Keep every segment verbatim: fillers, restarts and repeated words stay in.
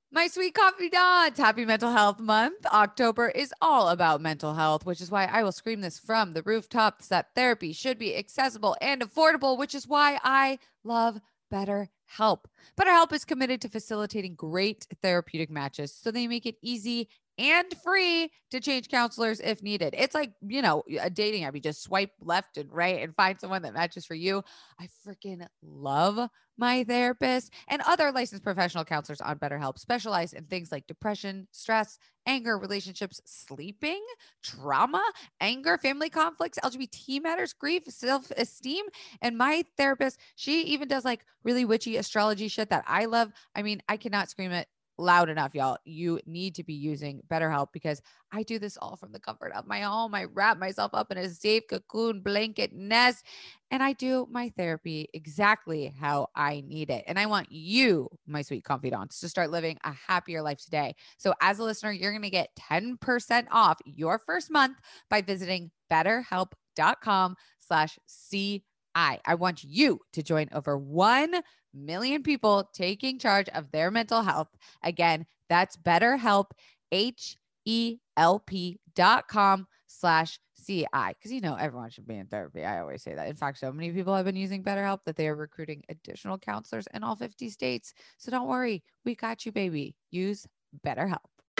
My sweet confidants, happy Mental Health Month. October is all about mental health, which is why I will scream this from the rooftops that therapy should be accessible and affordable, which is why I love BetterHelp. BetterHelp is committed to facilitating great therapeutic matches so they make it easy and free to change counselors if needed. It's like, you know, a dating app. You just swipe left and right and find someone that matches for you. I freaking love my therapist and other licensed professional counselors on BetterHelp specialize in things like depression, stress, anger, relationships, sleeping, trauma, anger, family conflicts, L G B T matters, grief, self-esteem. And my therapist, she even does like really witchy astrology shit that I love. I mean, I cannot scream it loud enough, y'all. You need to be using BetterHelp because I do this all from the comfort of my home. I wrap myself up in a safe cocoon blanket nest and I do my therapy exactly how I need it. And I want you, my sweet confidants, to start living a happier life today. So as a listener, you're going to get ten percent off your first month by visiting betterhelp.com slash CI. I want you to join over one million people taking charge of their mental health. Again, that's BetterHelp, H-E-L-P dot com slash C-I. Because, you know, everyone should be in therapy. I always say that. In fact, so many people have been using BetterHelp that they are recruiting additional counselors in all fifty states. So don't worry. We got you, baby. Use BetterHelp.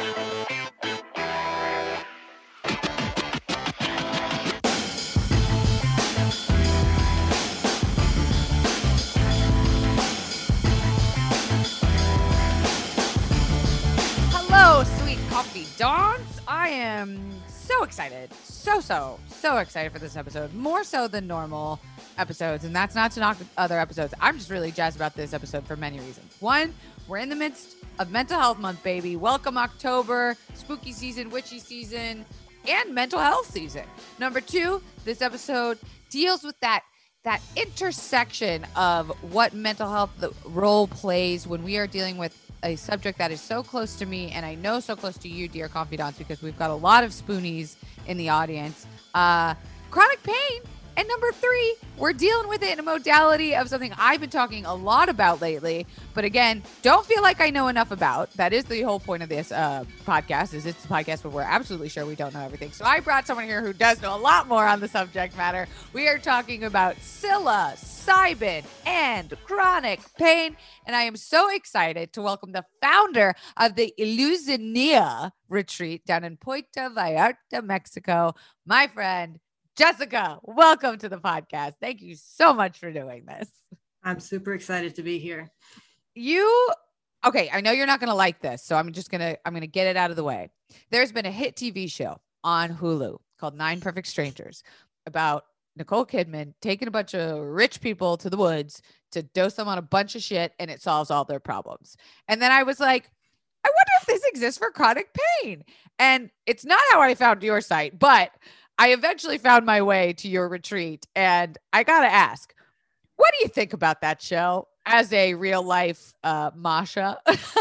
Confidants, I am so excited. So, so, so excited for this episode. More so than normal episodes. And that's not to knock other episodes. I'm just really jazzed about this episode for many reasons. One, we're in the midst of Mental Health Month, baby. Welcome October, spooky season, witchy season, and mental health season. Number two, this episode deals with that that intersection of what mental health the role plays when we are dealing with a subject that is so close to me and I know so close to you, dear confidants, because we've got a lot of spoonies in the audience. Uh, chronic pain. And number three, we're dealing with it in a modality of something I've been talking a lot about lately, but again, don't feel like I know enough about. That is the whole point of this uh, podcast, is it's a podcast where we're absolutely sure we don't know everything. So I brought someone here who does know a lot more on the subject matter. We are talking about psilocybin and chronic pain, and I am so excited to welcome the founder of the Illusinia retreat down in Puerto Vallarta, Mexico, my friend, Jessica. Welcome to the podcast. Thank you so much for doing this. I'm super excited to be here. You, okay, I know you're not going to like this, so I'm just going to, I'm going to get it out of the way. There's been a hit T V show on Hulu called Nine Perfect Strangers about Nicole Kidman taking a bunch of rich people to the woods to dose them on a bunch of shit and it solves all their problems. And then I was like, I wonder if this exists for chronic pain. And it's not how I found your site, but I eventually found my way to your retreat, and I got to ask, what do you think about that show as a real life uh, Masha?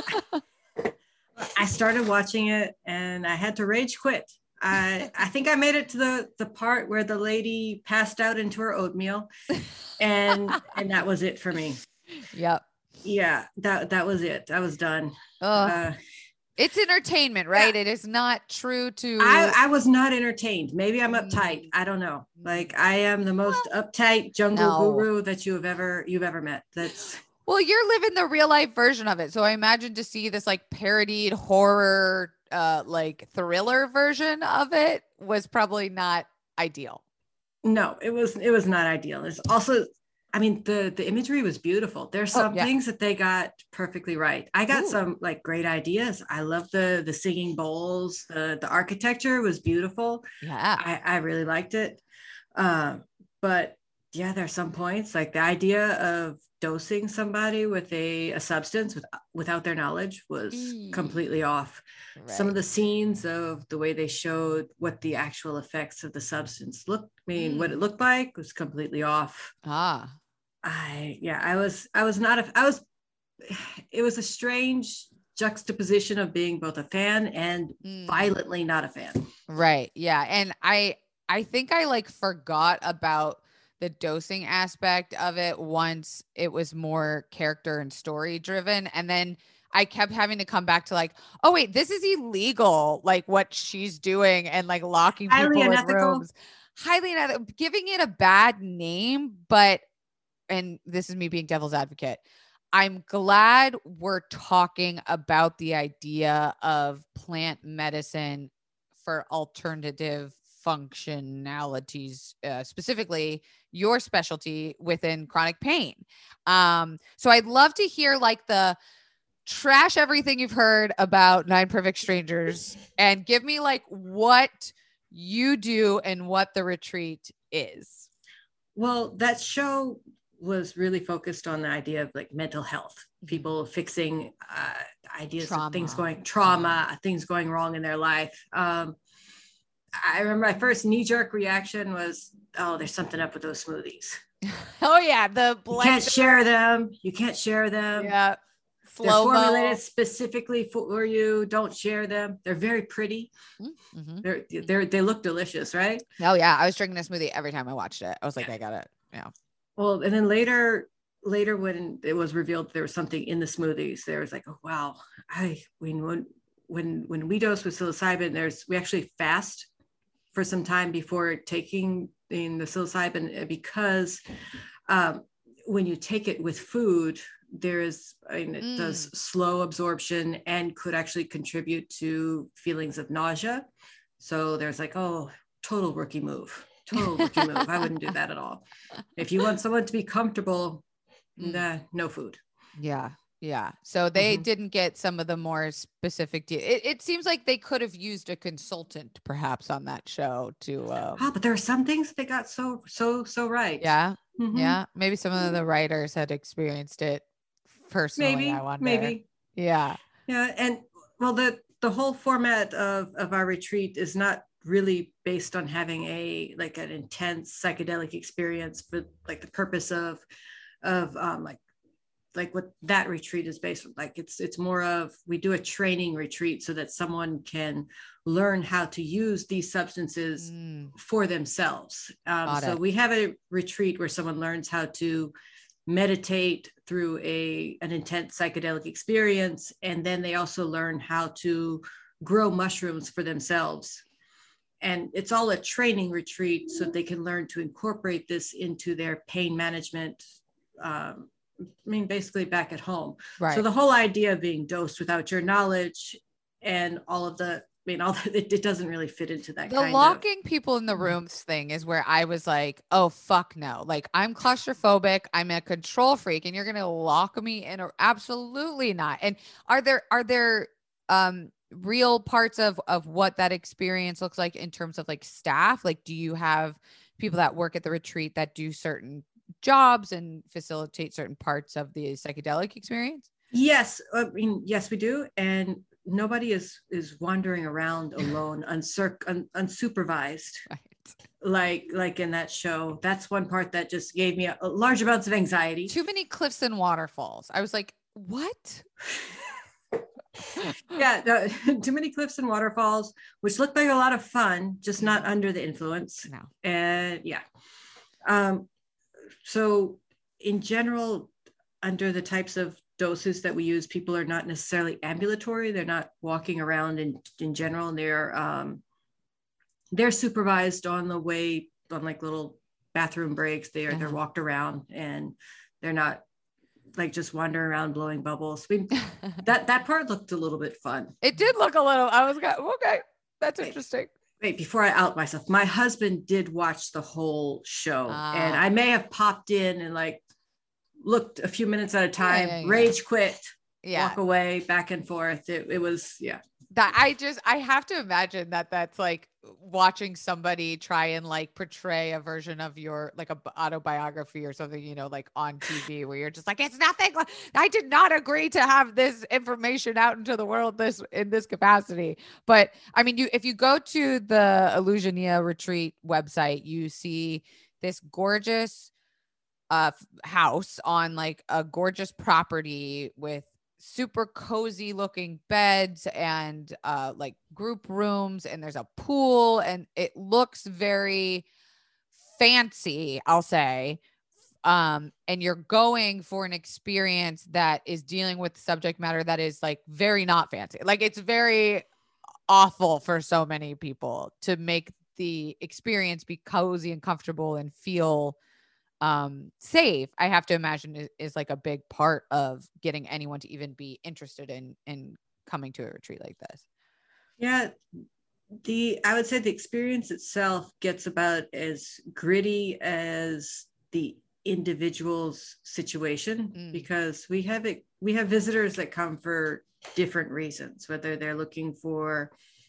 I started watching it and I had to rage quit. I, I think I made it to the, the part where the lady passed out into her oatmeal, and and that was it for me. Yep. Yeah, that, that was it. I was done. Uh, It's entertainment, right? Yeah. It is not true to... I, I was not entertained. Maybe I'm uptight. I don't know. Like, I am the most well, uptight jungle no. guru that you have ever, you've ever met. That's... Well, you're living the real life version of it. So I imagine to see this like parodied horror, uh, like thriller version of it was probably not ideal. No, it was, it was not ideal. It's also... I mean, the, the imagery was beautiful. There's some oh, yeah. things that they got perfectly right. I got Ooh. some like great ideas. I love the the singing bowls. The, the architecture was beautiful. Yeah. I, I really liked it. Uh, but yeah, there's some points like the idea of dosing somebody with a, a substance with, without their knowledge was mm. completely off. Right. Some of the scenes of the way they showed what the actual effects of the substance looked, I mean, mm. what it looked like was completely off. Ah. I, yeah, I was, I was not, a, I was, it was a strange juxtaposition of being both a fan and mm. violently not a fan. Right. Yeah. And I, I think I like forgot about the dosing aspect of it once it was more character and story driven. And then I kept having to come back to like, oh wait, this is illegal. Like what she's doing and like locking Highly people in unethical. rooms. Highly unethical, giving it a bad name. But, and this is me being devil's advocate, I'm glad we're talking about the idea of plant medicine for alternative functionalities, uh, specifically your specialty within chronic pain. Um, so I'd love to hear like the trash everything you've heard about Nine Perfect Strangers and give me like what you do and what the retreat is. Well, that show was really focused on the idea of like mental health, people fixing uh, ideas trauma. of things going trauma, mm. things going wrong in their life. Um, I remember my first knee-jerk reaction was, oh, there's something up with those smoothies. Oh yeah, the you can't share them. You can't share them. Yeah, Slow-mo. They're formulated specifically for you. Don't share them. They're very pretty. Mm-hmm. They're they're they look delicious, right? Oh yeah, I was drinking a smoothie every time I watched it. I was like, I got it. Yeah. Well, and then later, later when it was revealed there was something in the smoothies, there was like, oh wow, I when when when we dose with psilocybin, there's we actually fast for some time before taking in the psilocybin because um, when you take it with food, there is I mean, it mm. does slow absorption and could actually contribute to feelings of nausea. So there's like, oh, total rookie move. Total rookie move. I wouldn't do that at all. If you want someone to be comfortable, mm. nah, no food. Yeah. Yeah. So they mm-hmm. didn't get some of the more specific de- it, it seems like they could have used a consultant perhaps on that show to um... oh, but there are some things they got so so so right. Yeah. Mm-hmm. Yeah. Maybe some of the writers had experienced it personally. Maybe. I wonder. Maybe. Yeah. Yeah. And well, the the whole format of of our retreat is not really based on having a like an intense psychedelic experience, but like the purpose of of um like like what that retreat is based on. Like it's it's more of we do a training retreat so that someone can learn how to use these substances mm. for themselves. Um, so it. we have a retreat where someone learns how to meditate through a an intense psychedelic experience, and then they also learn how to grow mushrooms for themselves. And it's all a training retreat so they can learn to incorporate this into their pain management. Um, I mean, basically back at home. Right. So the whole idea of being dosed without your knowledge and all of the, I mean, all that, it, it doesn't really fit into that. The kind locking of... people in the rooms thing is where I was like, oh, fuck no. Like I'm claustrophobic. I'm a control freak and you're going to lock me in or absolutely not. And are there, are there, um, real parts of of what that experience looks like in terms of like staff? Like, do you have people that work at the retreat that do certain jobs and facilitate certain parts of the psychedelic experience? Yes. I mean, yes, we do. And nobody is is wandering around alone, uncir- un- unsupervised. Right. Like, like in that show. That's one part that just gave me a, a large amounts of anxiety. Too many cliffs and waterfalls. I was like, what? Yeah, no, too many cliffs and waterfalls, which looked like a lot of fun, just not under the influence. No. And yeah. Um, so in general, under the types of doses that we use, people are not necessarily ambulatory. They're not walking around in, in general, and they're um, they're supervised on the way, on like little bathroom breaks. They are yeah. they're walked around and they're not like just wandering around blowing bubbles. I mean, that that part looked a little bit fun. It did look a little, I was like, okay, that's interesting. Wait, wait, before I out myself, my husband did watch the whole show uh, and I may have popped in and like looked a few minutes at a time, yeah, yeah, yeah. rage quit, yeah. walk away, back and forth. It, it was, yeah. That I just, I have to imagine that that's like watching somebody try and like portray a version of your, like a autobiography or something, you know, like on T V where you're just like, it's nothing. I did not agree to have this information out into the world this in this capacity. But I mean, you, if you go to the Illusionia retreat website, you see this gorgeous uh, house on like a gorgeous property with super cozy looking beds and uh like group rooms, and there's a pool, and it looks very fancy, I'll say. Um, and you're going for an experience that is dealing with subject matter that is like very not fancy. Like it's very awful for so many people to make the experience be cozy and comfortable and feel um, safe. I have to imagine is, is like a big part of getting anyone to even be interested in, in coming to a retreat like this. Yeah. The, I would say the experience itself gets about as gritty as the individual's situation, mm. because we have it, we have visitors that come for different reasons, whether they're looking for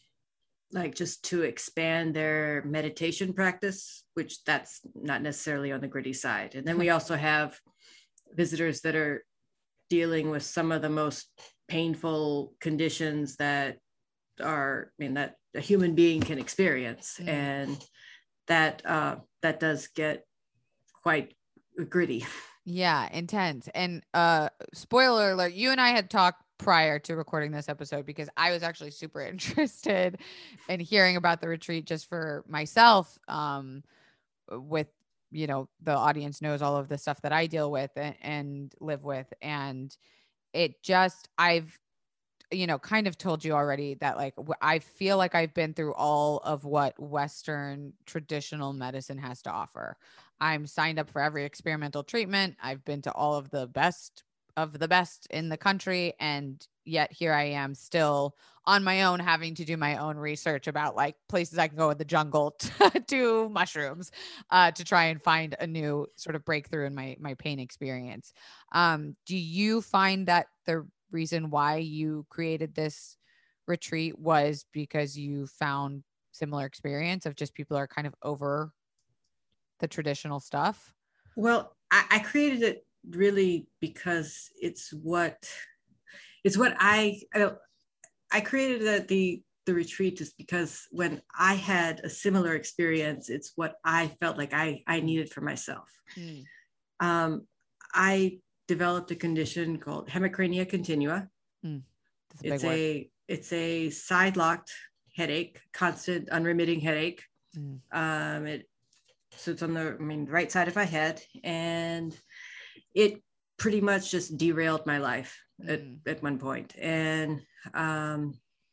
like just to expand their meditation practice, which that's not necessarily on the gritty side. And then we also have visitors that are dealing with some of the most painful conditions that are, I mean, that a human being can experience. Mm. And that, uh, that does get quite gritty. Yeah, intense. And uh spoiler alert, you and I had talked prior to recording this episode because I was actually super interested in hearing about the retreat just for myself, um with, you know, the audience knows all of the stuff that I deal with and, and live with. And it just, I've, you know, kind of told you already that like, I feel like I've been through all of what Western traditional medicine has to offer. I'm signed up for every experimental treatment. I've been to all of the best of the best in the country. And yet here I am still on my own, having to do my own research about like places I can go in the jungle to do mushrooms, uh, to try and find a new sort of breakthrough in my, my pain experience. Um, do you find that the reason why you created this retreat was because you found similar experience of just people are kind of over the traditional stuff? Well, I, I created it really because it's what it's what I I, I created the, the the retreat just because when I had a similar experience, it's what I felt like I I needed for myself. Mm. Um, I developed a condition called hemicrania continua. Mm, a it's a it's a side locked headache, constant unremitting headache. Mm. Um, it sits on the I mean right side of my head, and it pretty much just derailed my life mm. at, at one point. And um,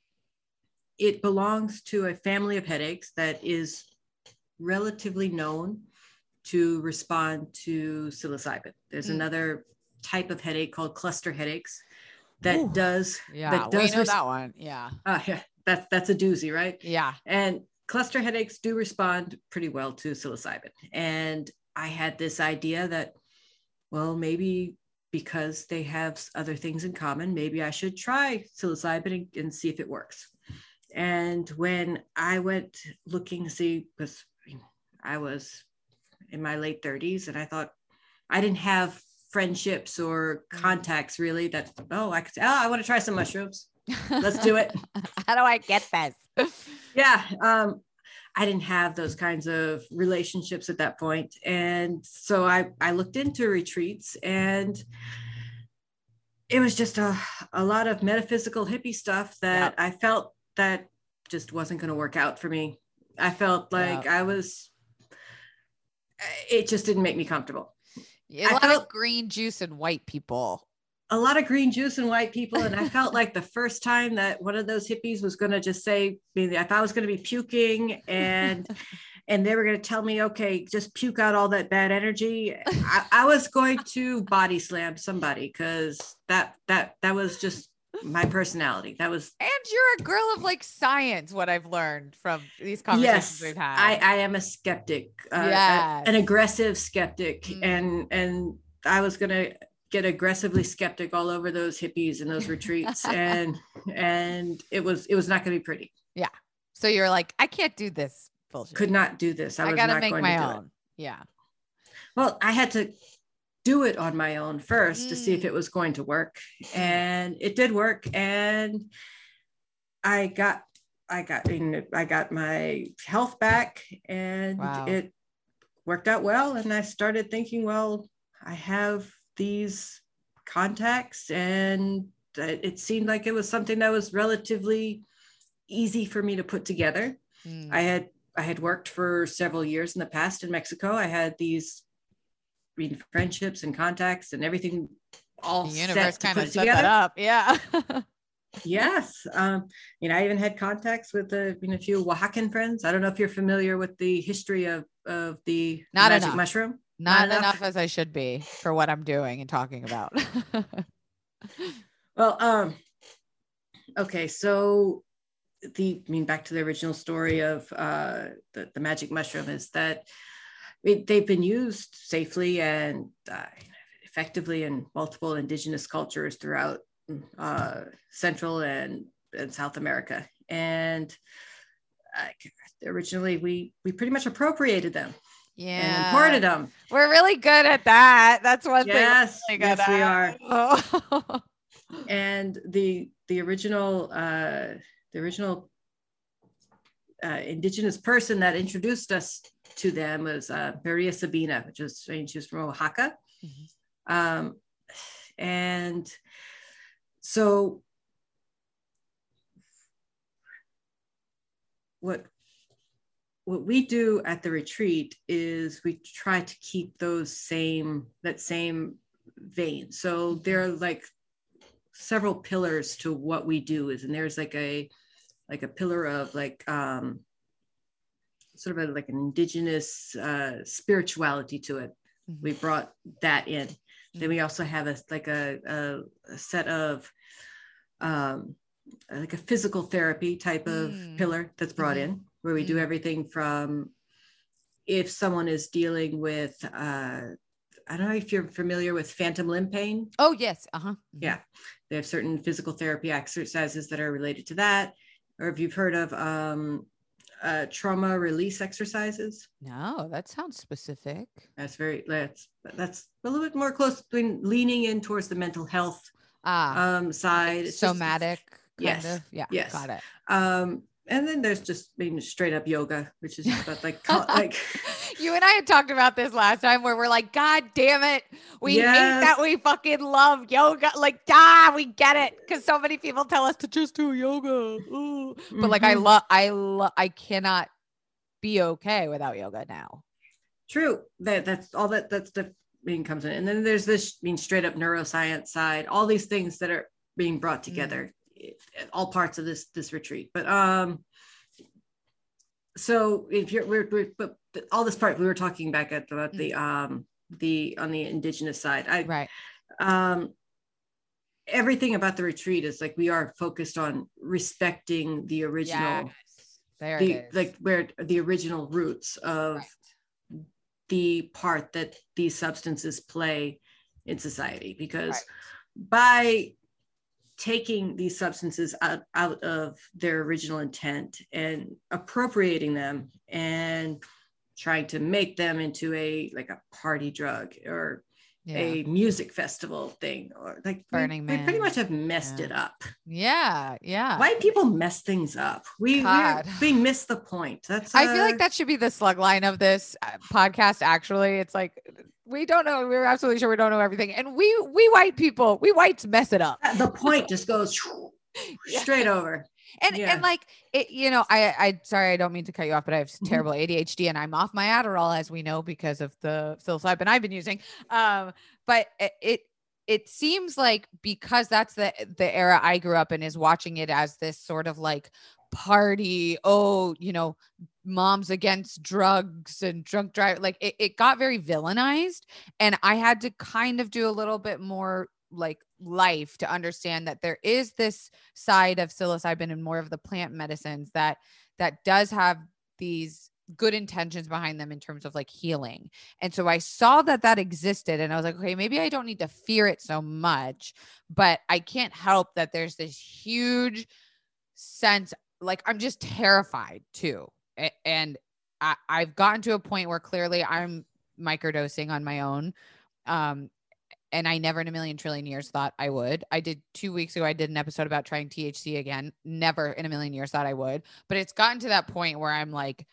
it belongs to a family of headaches that is relatively known to respond to psilocybin. There's mm. another type of headache called cluster headaches that Ooh, does yeah that does we know res- that one yeah uh, yeah that's that's a doozy, right? Yeah. And cluster headaches do respond pretty well to psilocybin. And I had this idea that, well, maybe because they have other things in common, maybe I should try psilocybin and, and see if it works. And when I went looking to see, because I was in my late thirties and I thought I didn't have friendships or contacts really that, oh, I could say, oh, I want to try some mushrooms. Let's do it. How do I get this? Yeah. Um, I didn't have those kinds of relationships at that point. And so I, I looked into retreats, and it was just a, a lot of metaphysical hippie stuff that yep. I felt that just wasn't going to work out for me. I felt like yep. I was, it just didn't make me comfortable. A lot felt, of green juice and white people. A lot of green juice and white people. And I felt like the first time that one of those hippies was going to just say, if I was going to be puking and and they were going to tell me, okay, just puke out all that bad energy, I, I was going to body slam somebody, because that that that was just my personality. That was. And you're a girl of like science, what I've learned from these conversations yes, we've had. I, I am a skeptic, uh, yes. a, an aggressive skeptic. Mm. And and I was going to get aggressively skeptic all over those hippies and those retreats. and and it was it was not going to be pretty. Yeah. So you're like, I can't do this bullshit. Could not do this. I, I was gotta not make going my to do own. It. Yeah. Well, I had to do it on my own first mm. to see if it was going to work. And it did work. And I got, I got, I got my health back, and wow. it worked out well. And I started thinking, well, I have these contacts, and it seemed like it was something that was relatively easy for me to put together. Mm. I had I had worked for several years in the past in Mexico. I had these friendships and contacts and everything all the universe set to kind put of it set together. that up. Yeah. Yes. Um, you know, I even had contacts with a, you know, a few Oaxacan friends. I don't know if you're familiar with the history of, of the, Not the magic enough. mushroom. Not, Not enough. enough as I should be for what I'm doing and talking about. Well, um, okay. So the, I mean, back to the original story of uh, the, the magic mushroom is that it, they've been used safely and uh, effectively in multiple indigenous cultures throughout uh, Central and, and South America. And uh, originally we, we pretty much appropriated them. Yeah. And imported them. We're really good at that. That's one yes, thing. Really yes, at. we are. Oh. And the the original uh, the original uh, indigenous person that introduced us to them was uh, Maria Sabina, which is she was from Oaxaca, mm-hmm. um, and so what what we do at the retreat is we try to keep those same that same vein. So there are like several pillars to what we do is, and there's like a like a pillar of like um sort of a, like an indigenous uh spirituality to it. Mm-hmm. We brought that in. Mm-hmm. Then we also have a like a, a, a set of um like a physical therapy type of mm. pillar that's brought mm-hmm. in, where we mm. do everything from if someone is dealing with uh I don't know if you're familiar with phantom limb pain. Oh, yes. Uh-huh. Mm-hmm. Yeah. They have certain physical therapy exercises that are related to that. Or if you've heard of um, uh, trauma release exercises. No, that sounds specific. That's very, that's, that's a little bit more close between leaning in towards the mental health ah, um, side. It's somatic. Just, kind yes. Of. Yeah. Yes. Got it. Um, and then there's just I mean, straight up yoga, which is just about like, like you and I had talked about this last time where we're like, God damn it. We yes. hate that we fucking love yoga. Like, ah, we get it. Cause so many people tell us to just do yoga. Ooh. But mm-hmm. like, I love, I love, I cannot be okay without yoga now. True. That that's all that that's the being comes in. And then there's this I mean, straight up neuroscience side, all these things that are being brought together. Mm-hmm. all parts of this this retreat, but um so if you're we're, we're but all this part we were talking back at about the um the on the indigenous side I right um everything about the retreat is like we are focused on respecting the original yes. there the it is. Like where the original roots of right. the part that these substances play in society, because right. by taking these substances out, out of their original intent and appropriating them and trying to make them into a like a party drug or yeah. a music festival thing, or like Burning we, Man. we pretty much have messed yeah. it up. Yeah, yeah. White people mess things up. We we miss the point. That's uh, I feel like that should be the slug line of this podcast. Actually, it's like we don't know. We're absolutely sure we don't know everything, and we we white people, we whites mess it up. The point just goes straight yeah. over. And yeah. and like it, you know, I I sorry, I don't mean to cut you off, but I have terrible A D H D and I'm off my Adderall, as we know, because of the psilocybin I've been using. Um, but it, it it seems like because that's the the era I grew up in, is watching it as this sort of like party. Oh, you know, moms against drugs and drunk drive. Like it, it got very villainized, and I had to kind of do a little bit more like life to understand that there is this side of psilocybin and more of the plant medicines that that does have these good intentions behind them in terms of like healing. And so I saw that that existed, and I was like, okay, maybe I don't need to fear it so much, but I can't help that there's this huge sense, like I'm just terrified too. And I, I've gotten to a point where clearly I'm microdosing on my own. Um, And I never in a million trillion years thought I would. I did two weeks ago. I did an episode about trying T H C again. Never in a million years thought I would. But it's gotten to that point where I'm like,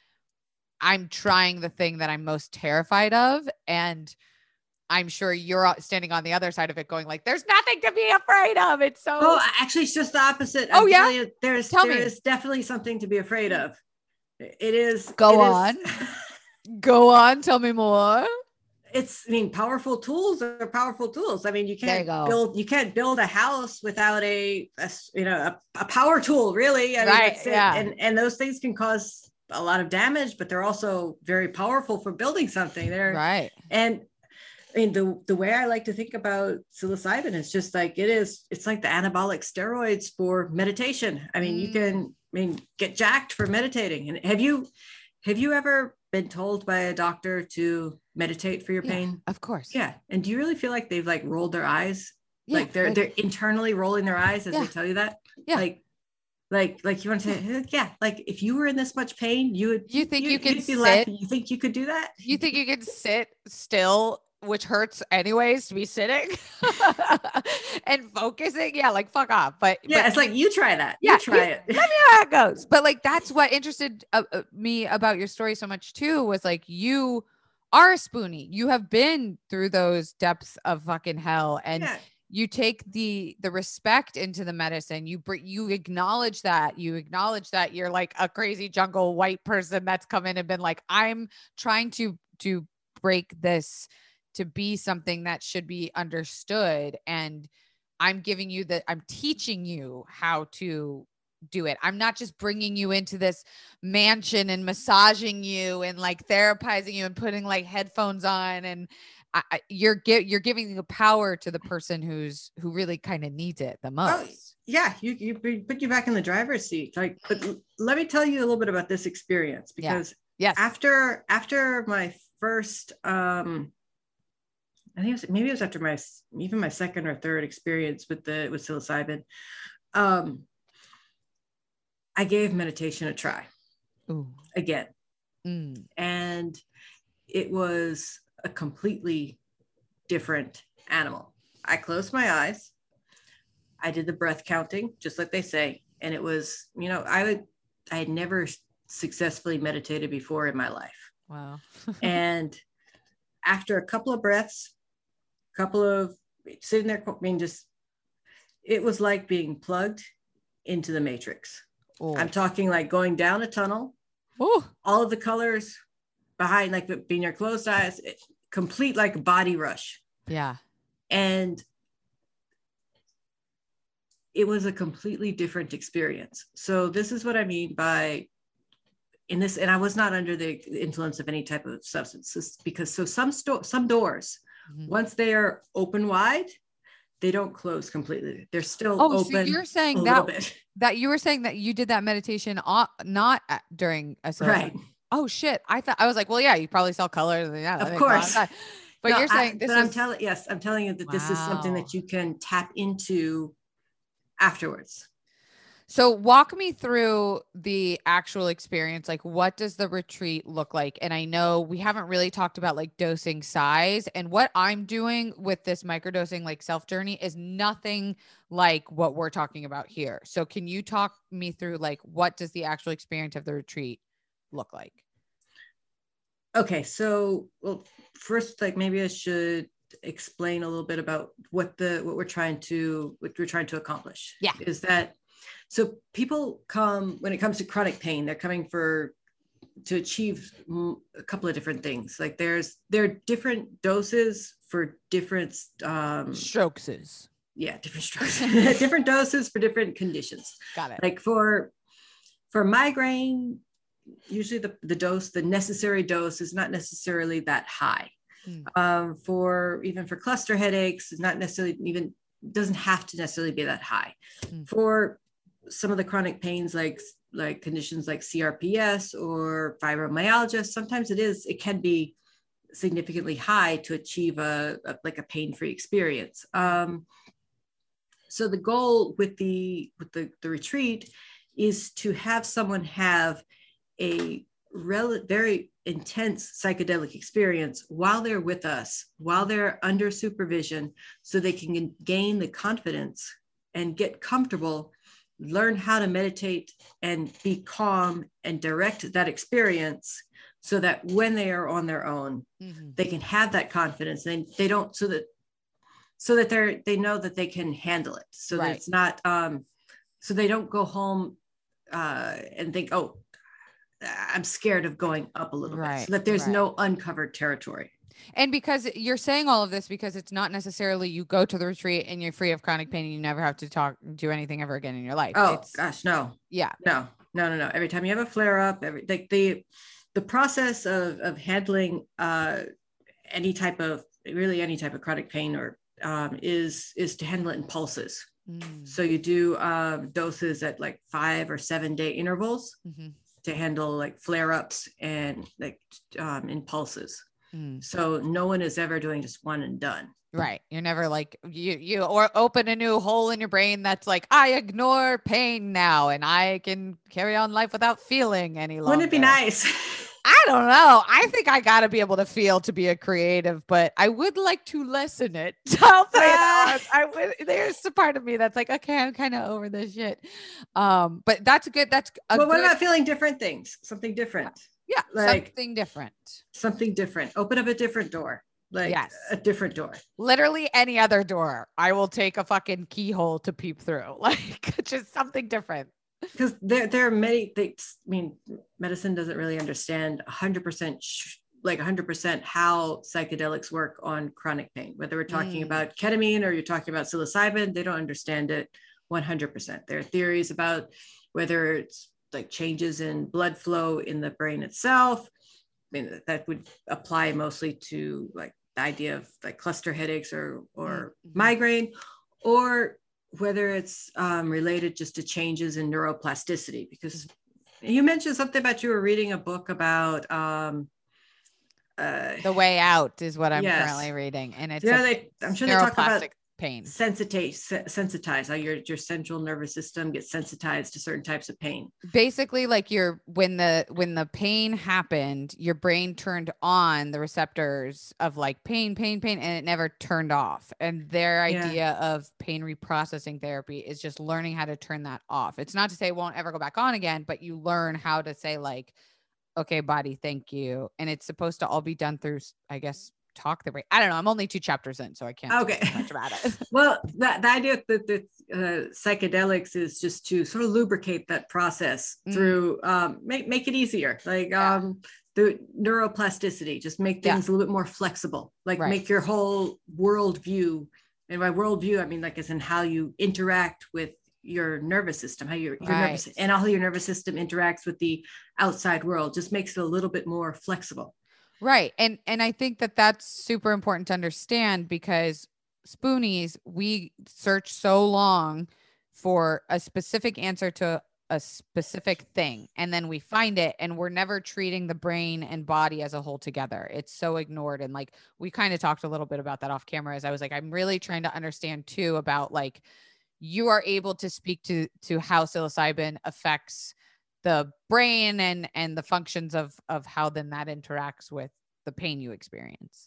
I'm trying the thing that I'm most terrified of. And I'm sure you're standing on the other side of it going like, there's nothing to be afraid of. It's so. Oh, actually, it's just the opposite. Oh, yeah. You, there's Tell there me. is definitely something to be afraid of. It is. Go it on. Is, Go on. Tell me more. It's, I mean, powerful tools are powerful tools. I mean, you can't you build, you can't build a house without a, a you know, a, a power tool, really. I right. mean, that's it. Yeah. And, and those things can cause a lot of damage, but they're also very powerful for building something. They're right. And I mean, the, the way I like to think about psilocybin is just like, it is, it's like the anabolic steroids for meditation. I mean, mm. you can, I mean, get jacked for meditating. And have you, have you ever been told by a doctor to meditate for your yeah, pain? Of course. Yeah. And do you really feel like they've like rolled their eyes? Yeah, like they're, like, they're internally rolling their eyes as yeah. they tell you that? Yeah. Like, like, like you want to say, yeah, like if you were in this much pain, you would, you think you, you could be sit, laughing. You think you could do that? You think you could sit still, which hurts anyways to be sitting and focusing. Yeah. Like fuck off. But yeah, but, it's like, you try that. Yeah, you try you, it. Let me know how it goes. But like, that's what interested uh, uh, me about your story so much too, was like, you are a spoonie. You have been through those depths of fucking hell. And yeah. you take the, the respect into the medicine. You bring, you acknowledge that you acknowledge that you're like a crazy jungle white person that's come in and been like, I'm trying to, to break this to be something that should be understood. And I'm giving you the, I'm teaching you how to do it. I'm not just bringing you into this mansion and massaging you and like therapizing you and putting like headphones on. And I, I, you're, gi- you're giving the power to the person who's, who really kind of needs it the most. Oh, yeah. You, you put you back in the driver's seat. Like, but let me tell you a little bit about this experience, because yeah. yes. after, after my first, um, I think it was, maybe it was after my, even my second or third experience with the, with psilocybin. Um, I gave meditation a try. Ooh. Again. Mm. And it was a completely different animal. I closed my eyes. I did the breath counting, just like they say. And it was, you know, I would, I had never successfully meditated before in my life. Wow. And after a couple of breaths, couple of sitting there, I mean, just, it was like being plugged into the matrix. Ooh. I'm talking like going down a tunnel. Ooh. All of the colors behind, like being your closed eyes, it, complete like body rush. Yeah. And it was a completely different experience. So this is what I mean by in this, and I was not under the influence of any type of substances, because so some sto- some doors, mm-hmm. once they are open wide, they don't close completely. They're still oh, open. So you're saying that, that you were saying that you did that meditation on, not at, during a session. Right. Oh shit. I thought, I was like, well, yeah, you probably sell colors. Yeah, of course. But no, you're saying I, this but is... I'm telling, yes, I'm telling you that wow. This is something that you can tap into afterwards. So walk me through the actual experience. Like, what does the retreat look like? And I know we haven't really talked about like dosing size, and what I'm doing with this microdosing, like self journey, is nothing like what we're talking about here. So can you talk me through like, what does the actual experience of the retreat look like? Okay. So, well, first, like maybe I should explain a little bit about what the, what we're trying to, what we're trying to accomplish. Yeah. Is that, so people come, when it comes to chronic pain, they're coming for, to achieve a couple of different things. Like there's, there are different doses for different, um, strokes. Yeah. Different strokes, different doses for different conditions. Got it. Like for, for migraine, usually the, the dose, the necessary dose is not necessarily that high. Mm. Um, for even for cluster headaches, it's not necessarily even, doesn't have to necessarily be that high. Mm. For some of the chronic pains, like, like conditions like C R P S or fibromyalgia, sometimes it is, it can be significantly high to achieve a, a like a pain-free experience. Um, so the goal with the, with the, the retreat is to have someone have a rel- very intense psychedelic experience while they're with us, while they're under supervision, so they can gain the confidence and get comfortable, learn how to meditate and be calm and direct that experience, so that when they are on their own, mm-hmm. they can have that confidence, and they don't, so that, so that they're, they know that they can handle it. So right. that it's not, um, so they don't go home uh, and think, oh, I'm scared of going up a little right, bit, so that there's right. no uncovered territory. And because you're saying all of this, because it's not necessarily you go to the retreat and you're free of chronic pain and you never have to talk, do anything ever again in your life. Oh it's, gosh, no. Yeah. No, no, no, no. Every time you have a flare up, every like the the process of of handling uh any type of really any type of chronic pain or um is is to handle it in pulses. Mm. So you do um doses at like five or seven day intervals mm-hmm. to handle like flare ups and like um in pulses. Mm. So no one is ever doing just one and done. Right. You're never like you, you or open a new hole in your brain that's like, I ignore pain now and I can carry on life without feeling any longer. Wouldn't it be nice? I don't know. I think I got to be able to feel to be a creative, but I would like to lessen it. I'll say that. I would. There's a part of me that's like, okay, I'm kind of over this shit. Um, but that's good. That's a well. What good... about feeling different things? Something different. Yeah, like something different. Something different. Open up a different door. Like yes. a different door. Literally any other door. I will take a fucking keyhole to peep through. Like just something different. Because there, there are many things. I mean, medicine doesn't really understand one hundred percent, sh- like one hundred percent how psychedelics work on chronic pain. Whether we're talking mm. about ketamine or you're talking about psilocybin, they don't understand it one hundred percent. There are theories about whether it's like changes in blood flow in the brain itself. I mean, that would apply mostly to like the idea of like cluster headaches or, or mm-hmm. migraine, or whether it's um, related just to changes in neuroplasticity. Because you mentioned something about you were reading a book about um, uh, The Way Out is what I'm yes. currently reading. And it's yeah, they, I'm sure they talk about pain. Sensitize, sensitize how your, your central nervous system gets sensitized to certain types of pain. Basically, like your when the when the pain happened, your brain turned on the receptors of like pain, pain, pain, and it never turned off. And their idea yeah. of pain reprocessing therapy is just learning how to turn that off. It's not to say it won't ever go back on again, but you learn how to say like, okay, body, thank you. And it's supposed to all be done through, I guess, talk the way. I don't know. I'm only two chapters in, so I can't okay. talk much about it. Well, the, the idea that the uh, psychedelics is just to sort of lubricate that process mm. through, um, make, make it easier. Like yeah. um, the neuroplasticity, just make things yeah. a little bit more flexible, like right. make your whole worldview. And by worldview, I mean, like as in how you interact with your nervous system, how your, your right. nervous and how your nervous system interacts with the outside world, just makes it a little bit more flexible. Right. And and I think that that's super important to understand because Spoonies, we search so long for a specific answer to a specific thing. And then we find it and we're never treating the brain and body as a whole together. It's so ignored. And like, we kind of talked a little bit about that off camera as I was like, I'm really trying to understand too about like, you are able to speak to, to how psilocybin affects the brain and and the functions of of how then that interacts with the pain you experience.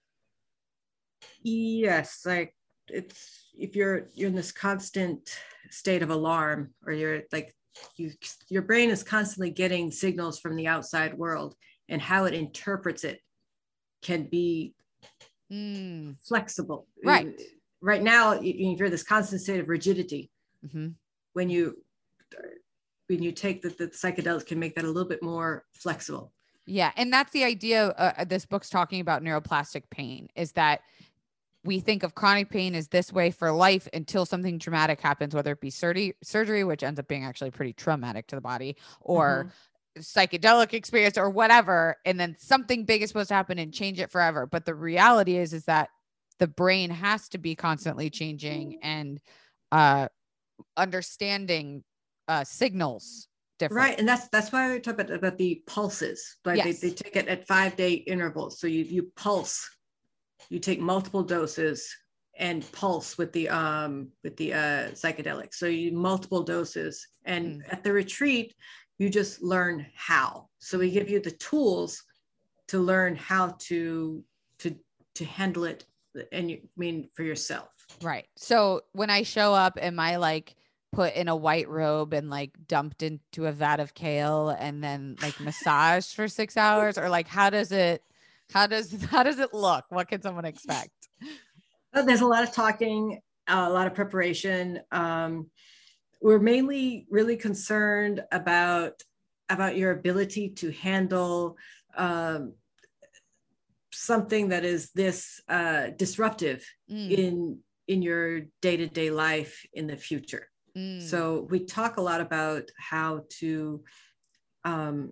Yes, like it's if you're you're in this constant state of alarm, or you're like you your brain is constantly getting signals from the outside world, and how it interprets it can be mm. flexible. Right. Right now, if you're this constant state of rigidity, mm-hmm. when you when you take the, the psychedelics can make that a little bit more flexible. Yeah. And that's the idea. Uh, this book's talking about neuroplastic pain is that we think of chronic pain as this way for life until something traumatic happens, whether it be surgery, surgery, which ends up being actually pretty traumatic to the body, or mm-hmm. psychedelic experience or whatever. And then something big is supposed to happen and change it forever. But the reality is, is that the brain has to be constantly changing and uh, understanding uh, signals different. Right. And that's that's why we talk about, about the pulses. Like yes. they, they take it at five day intervals. So you you pulse, you take multiple doses and pulse with the um with the uh psychedelics. So you multiple doses. And mm. at the retreat, you just learn how. So we give you the tools to learn how to to to handle it, and you I mean for yourself. Right. So when I show up, am I like put in a white robe and like dumped into a vat of kale and then like massaged for six hours? Or like, how does it, how does, how does it look? What can someone expect? There's a lot of talking, uh, a lot of preparation. Um, we're mainly really concerned about about your ability to handle um, something that is this uh, disruptive mm. in in your day-to-day life in the future. Mm. So we talk a lot about how to, um,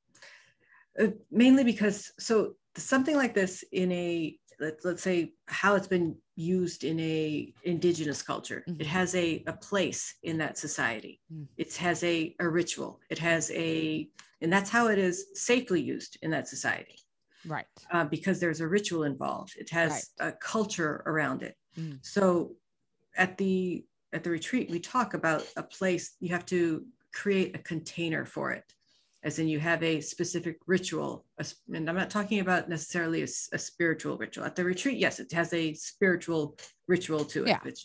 uh, mainly because, so something like this in a, let's, let's say how it's been used in a indigenous culture, mm-hmm. it has a, a place in that society. Mm. It has a, a ritual. It has a, and that's how it is safely used in that society. Right. Uh, because there's a ritual involved. It has right. a culture around it. Mm. So at the at the retreat, we talk about a place, you have to create a container for it. As in you have a specific ritual. And I'm not talking about necessarily a, a spiritual ritual. At the retreat, yes, it has a spiritual ritual to it, yeah. which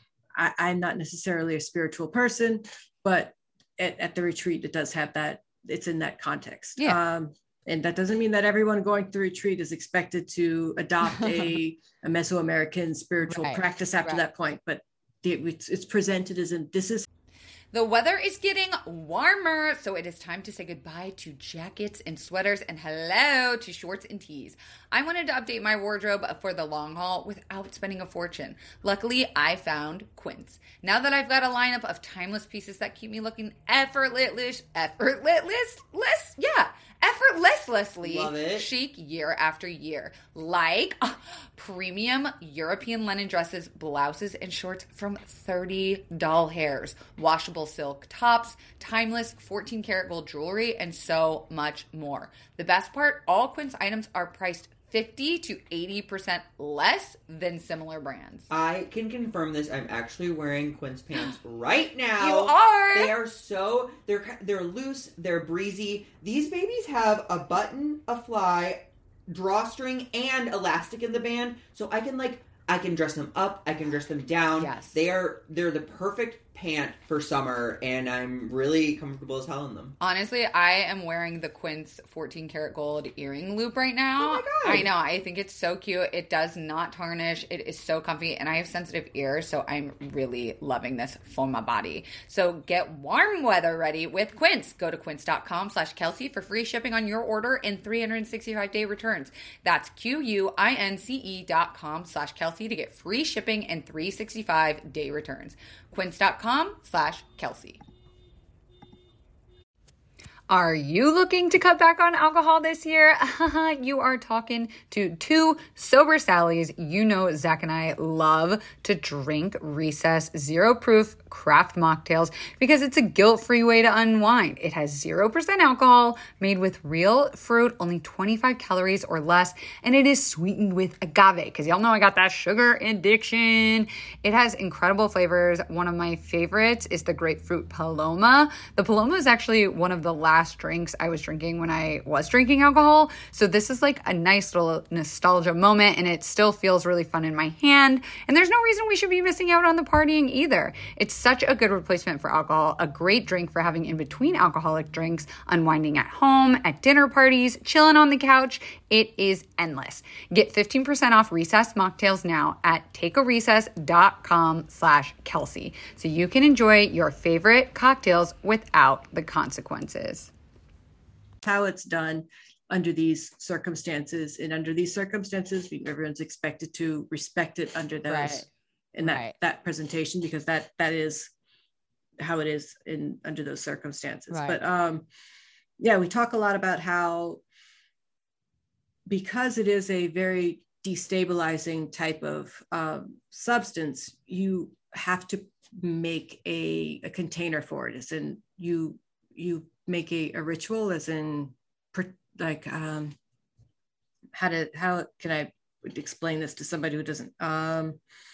I, I'm not necessarily a spiritual person, but at, at the retreat, it does have that, it's in that context. Yeah. Um, And that doesn't mean that everyone going to the retreat is expected to adopt a, a Mesoamerican spiritual right, practice after right. that point. But the, it's, it's presented as in this is. The weather is getting warmer, so it is time to say goodbye to jackets and sweaters and hello to shorts and tees. I wanted to update my wardrobe for the long haul without spending a fortune. Luckily, I found Quince. Now that I've got a lineup of timeless pieces that keep me looking effortless, effortless, less, yeah, effortlessly chic year after year. Like uh, premium European linen dresses, blouses, and shorts from thirty doll hairs, washable silk tops, timeless fourteen karat gold jewelry, and so much more. The best part, all Quince items are priced fifty to eighty percent less than similar brands. I can confirm this. I'm actually wearing Quince pants right now. You are? They are so, they're they're loose, they're breezy. These babies have a button, a fly, drawstring, and elastic in the band. So I can like, I can dress them up, I can dress them down. Yes. They are, they're the perfect pant for summer, and I'm really comfortable as hell in them. Honestly, I am wearing the Quince fourteen karat gold earring loop right now. Oh my God. I know. I think it's so cute. It does not tarnish. It is so comfy, and I have sensitive ears, so I'm really loving this for my body. So get warm weather ready with Quince. Go to quince.com slash Kelsey for free shipping on your order and three hundred sixty-five day returns. That's Q-U-I-N-C-E dot com slash Kelsey to get free shipping and three hundred sixty-five day returns. Quince.com slash Kelsey. Are you looking to cut back on alcohol this year? You are talking to two sober Sallys. You know Zach and I love to drink Recess Zero Proof craft mocktails because it's a guilt-free way to unwind. It has zero percent alcohol, made with real fruit, only twenty-five calories or less, and it is sweetened with agave because y'all know I got that sugar addiction. It has incredible flavors. One of my favorites is the grapefruit Paloma. The Paloma is actually one of the last drinks I was drinking when I was drinking alcohol. So this is like a nice little nostalgia moment, and it still feels really fun in my hand. And there's no reason we should be missing out on the partying either. It's such a good replacement for alcohol, a great drink for having in between alcoholic drinks, unwinding at home, at dinner parties, chilling on the couch. It is endless. Get fifteen percent off Recess mocktails now at takearecess.com slash Kelsey. So you can enjoy your favorite cocktails without the consequences. How it's done under these circumstances, and under these circumstances, everyone's expected to respect it under those right. in that right. that presentation, because that that is how it is in under those circumstances. Right. But um, yeah, we talk a lot about how, because it is a very destabilizing type of um, substance, you have to make a, a container for it. As in, you you make a, a ritual, as in, like, um, how to how can I explain this to somebody who doesn't? Um,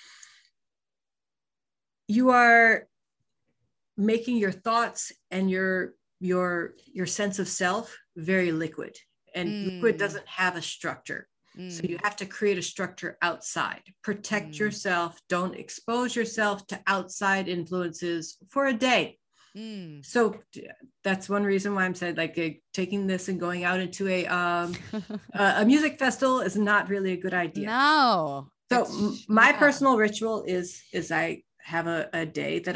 you are making your thoughts and your your your sense of self very liquid, and mm. liquid doesn't have a structure. Mm. So you have to create a structure outside. Protect mm. yourself. Don't expose yourself to outside influences for a day. Mm. So that's one reason why I'm saying, like, uh, taking this and going out into a um, uh, a music festival is not really a good idea. No. So m- my yeah. personal ritual is is I have a, a day that I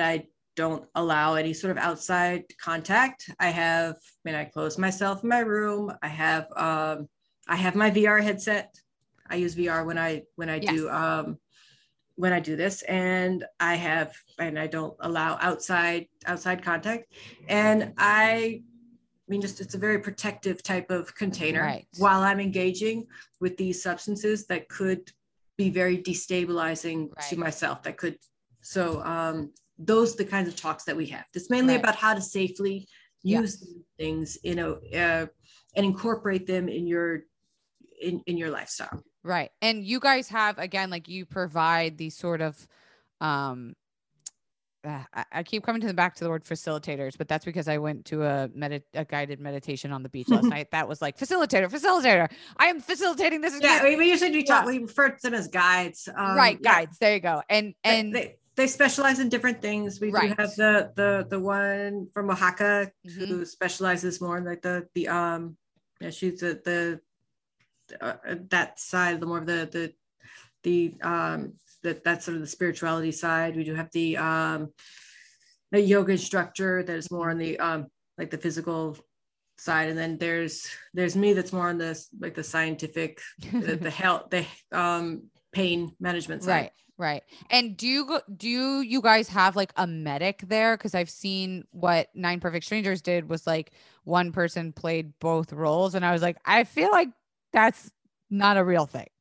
don't allow any sort of outside contact. I have, I mean, I close myself in my room. I have, um, I have my V R headset. I use V R when I, when I yes. do, um, when I do this, and I have, and I don't allow outside, outside contact. And I, I mean, just, it's a very protective type of container right. while I'm engaging with these substances that could be very destabilizing right. to myself. That could, so, um, those are the kinds of talks that we have. It's mainly right. about how to safely use yeah. things, you know, uh, and incorporate them in your, in, in your lifestyle. Right. And you guys have, again, like you provide these sort of, um, uh, I, I keep coming to the back to the word facilitators, but that's because I went to a med a guided meditation on the beach last night. That was like facilitator, facilitator. I am facilitating this. Yeah. We, we usually do talk, yeah. we refer to them as guides. Um, right. Yeah. Guides. There you go. And, and they, they, They specialize in different things. We right. do have the the the one from Oaxaca mm-hmm. who specializes more in like the the um yeah, she's the the uh, that side, the more of the the the um that that's sort of the spirituality side. We do have the um the yoga instructor that is more on the um like the physical side, and then there's there's me that's more on this like the scientific the, the health the um pain management side. Right. Right. And do you go, do you guys have like a medic there? Cause I've seen what Nine Perfect Strangers did was like one person played both roles. And I was like, I feel like that's not a real thing.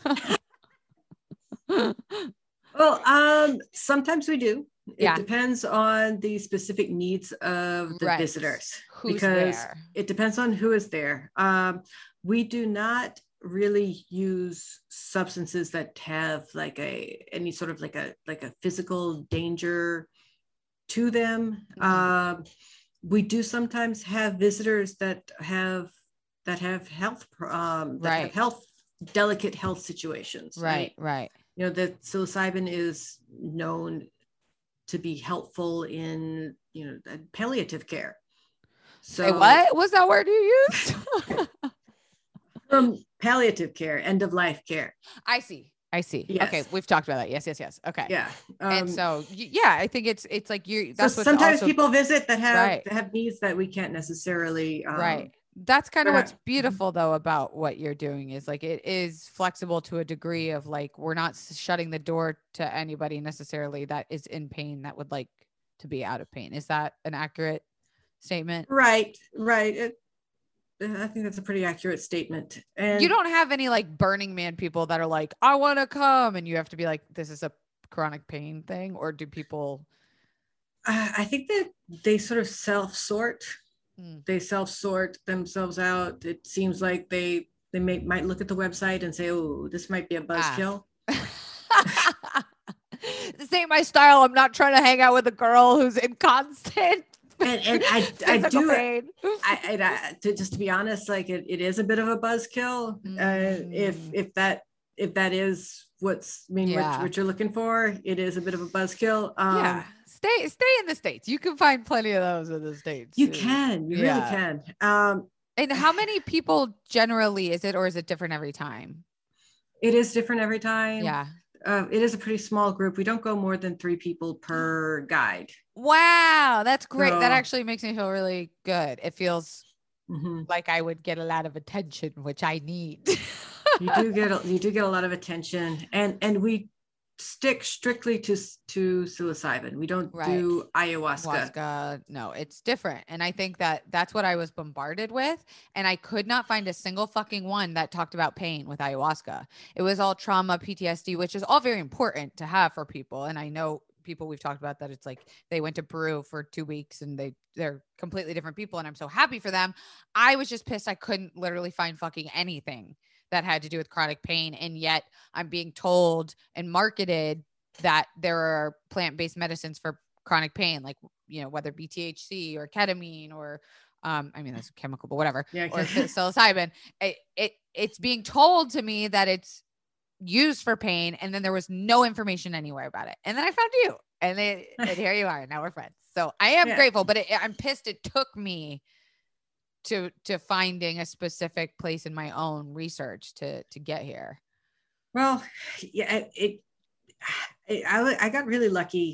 Well, um, sometimes we do. It yeah. depends on the specific needs of the right. visitors. Who's because there? It depends on who is there. Um, we do not really use substances that have like a any sort of like a like a physical danger to them. Mm-hmm. Um, we do sometimes have visitors that have that have health um, that right. have health delicate health situations. Right, right. right. You know that psilocybin is known to be helpful in you know palliative care. So Wait, what was that word you used? From palliative care, end of life care. I see. I see. Yes. Okay. We've talked about that. Yes, yes, yes. Okay. Yeah. Um, and so, yeah, I think it's, it's like you, that's so what sometimes also, people visit that have, right. that have needs that we can't necessarily. Um, right. That's kind of right. what's beautiful though about what you're doing is like, it is flexible to a degree of like, we're not shutting the door to anybody necessarily that is in pain that would like to be out of pain. Is that an accurate statement? Right. Right. It, I think that's a pretty accurate statement. And you don't have any like Burning Man people that are like, I want to come. And you have to be like, this is a chronic pain thing. Or do people? Uh, I think that they sort of self-sort. Mm. They self-sort themselves out. It seems like they, they may, might look at the website and say, oh, this might be a buzzkill. Ah. This ain't my style. I'm not trying to hang out with a girl who's in constant and, and I, I do I, I, I to, just to be honest, like it, it is a bit of a buzzkill. Mm. Uh, if if that if that is what's I mean yeah. what, what you're looking for, it is a bit of a buzzkill. Um, yeah, stay stay in the States. You can find plenty of those in the States. You can, you yeah. really can. Um, and how many people generally is it, or is it different every time? It is different every time. Yeah. Uh, it is a pretty small group. We don't go more than three people per guide. Wow, that's great. So, that actually makes me feel really good. It feels mm-hmm. like I would get a lot of attention, which I need. you do get a, you do get a lot of attention, and and we stick strictly to to psilocybin. We don't right. do ayahuasca. ayahuasca. No, it's different. And I think that that's what I was bombarded with. And I could not find a single fucking one that talked about pain with ayahuasca. It was all trauma, P T S D, which is all very important to have for people. And I know people we've talked about that it's like they went to Peru for two weeks and they they're completely different people. And I'm so happy for them. I was just pissed I couldn't literally find fucking anything that had to do with chronic pain. And yet I'm being told and marketed that there are plant-based medicines for chronic pain, like, you know, whether it be T H C or ketamine or, um, I mean, that's chemical, but whatever, yeah, or psilocybin. It, it, it's being told to me that it's used for pain. And then there was no information anywhere about it. And then I found you and, they, and here you are. Now we're friends. So I am yeah. grateful, but it, I'm pissed. It took me to to finding a specific place in my own research to to get here. Well, yeah, it, it I, I got really lucky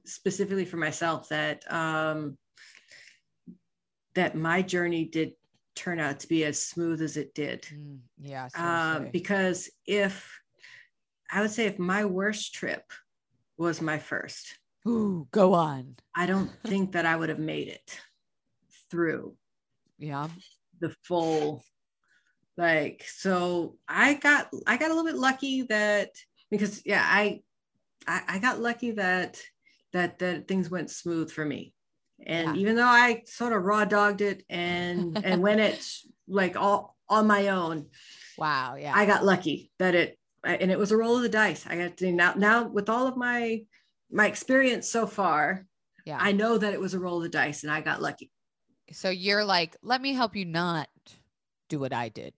specifically for myself that um, that my journey did turn out to be as smooth as it did. Mm, yeah. Um, because if I would say if my worst trip was my first, ooh, go on. I don't think that I would have made it through. Yeah. The full, like, so I got, I got a little bit lucky that, because yeah, I, I, I got lucky that, that, that things went smooth for me. And yeah. even though I sort of raw dogged it and, and when it's like all on my own, wow. Yeah. I got lucky that it, and it was a roll of the dice. I got to now, now with all of my, my experience so far, yeah, I know that it was a roll of the dice and I got lucky. So you're like, let me help you not do what I did.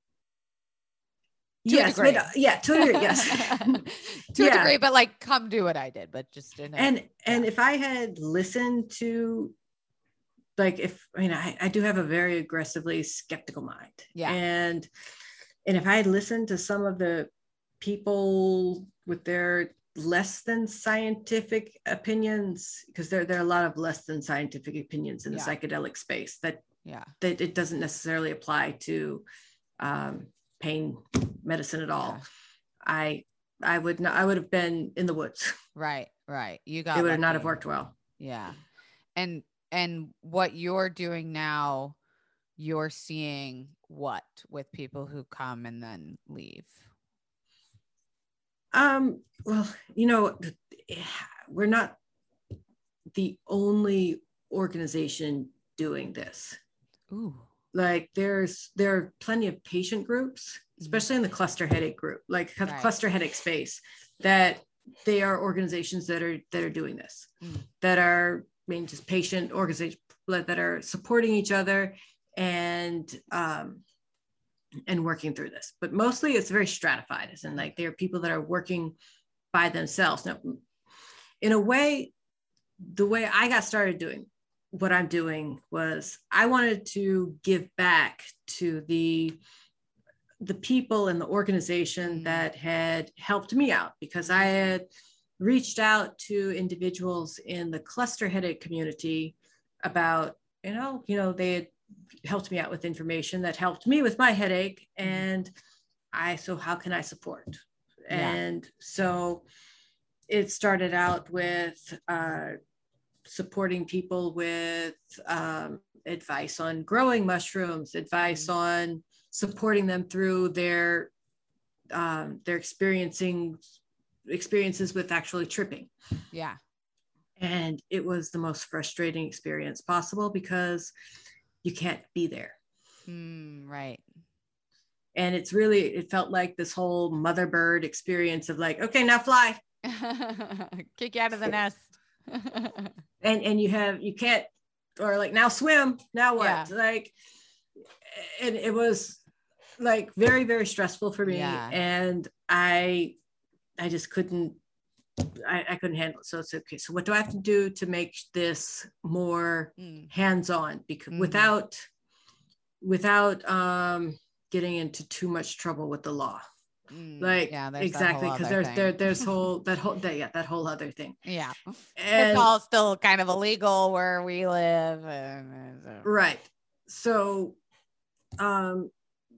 To yes, but, yeah, to a degree, yes. to yeah. a degree, but like, come do what I did, but just in a, and yeah. and if I had listened to, like, if I mean, I, I do have a very aggressively skeptical mind, yeah, and and if I had listened to some of the people with their less than scientific opinions, because there there are a lot of less than scientific opinions in the yeah. psychedelic space that yeah that it doesn't necessarily apply to um, pain medicine at all. Yeah. I I would not I would have been in the woods. Right, right. You got it would lucky. not have worked well. Yeah. And and what you're doing now, you're seeing what with people who come and then leave? Um, well, you know, we're not the only organization doing this. Ooh. Like there's there are plenty of patient groups, especially in the cluster headache group, like right. cluster headache space, that they are organizations that are that are doing this, mm. that are I mean just patient organizations that are supporting each other and um and working through this. But mostly it's very stratified, as in like there are people that are working by themselves. Now, in a way, the way I got started doing what I'm doing was I wanted to give back to the the people in the organization that had helped me out, because I had reached out to individuals in the cluster headache community about, you know, you know, they had helped me out with information that helped me with my headache. And I, so how can I support? Yeah. And so it started out with uh, supporting people with um, advice on growing mushrooms, advice mm-hmm. on supporting them through their um, their experiencing experiences with actually tripping. Yeah. And it was the most frustrating experience possible because you can't be there. Mm, right. And it's really, it felt like this whole mother bird experience of like, okay, now fly. Kick you out of the nest. and and you have, you can't, or like now swim, now what? Yeah. Like, and it was like very, very stressful for me. Yeah. And I, I just couldn't, I, I couldn't handle it. So it's okay. So what do I have to do to make this more mm. hands-on? Because mm-hmm. without, without um, getting into too much trouble with the law. Mm, like yeah, exactly, because there's thing. there there's whole that whole that, yeah that whole other thing. Yeah, and, it's all still kind of illegal where we live. And, uh, right. So, um,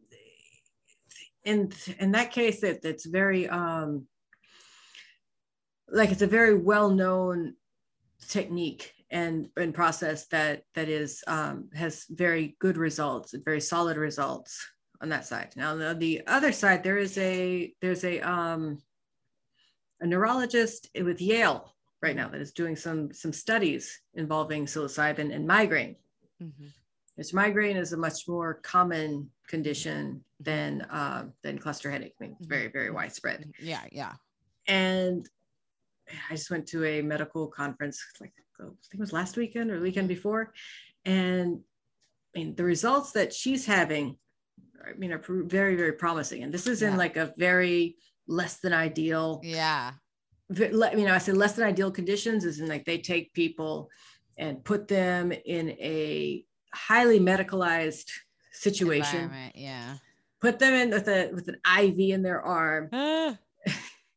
in in that case, that that's very um. like it's a very well-known technique and, and process that that is um, has very good results, very solid results on that side. Now, on the other side, there is a there's a um, a neurologist with Yale right now that is doing some some studies involving psilocybin and migraine. Mm-hmm. This migraine is a much more common condition than uh, than cluster headache. I mean, it's very very widespread. Yeah, yeah. And I just went to a medical conference, like I think it was last weekend or the weekend before. And I mean, the results that she's having, I mean, are very, very promising. And this is yeah. in like a very less than ideal. Yeah. You know, I said less than ideal conditions is in like they take people and put them in a highly medicalized situation. Yeah. Put them in with a with an I V in their arm.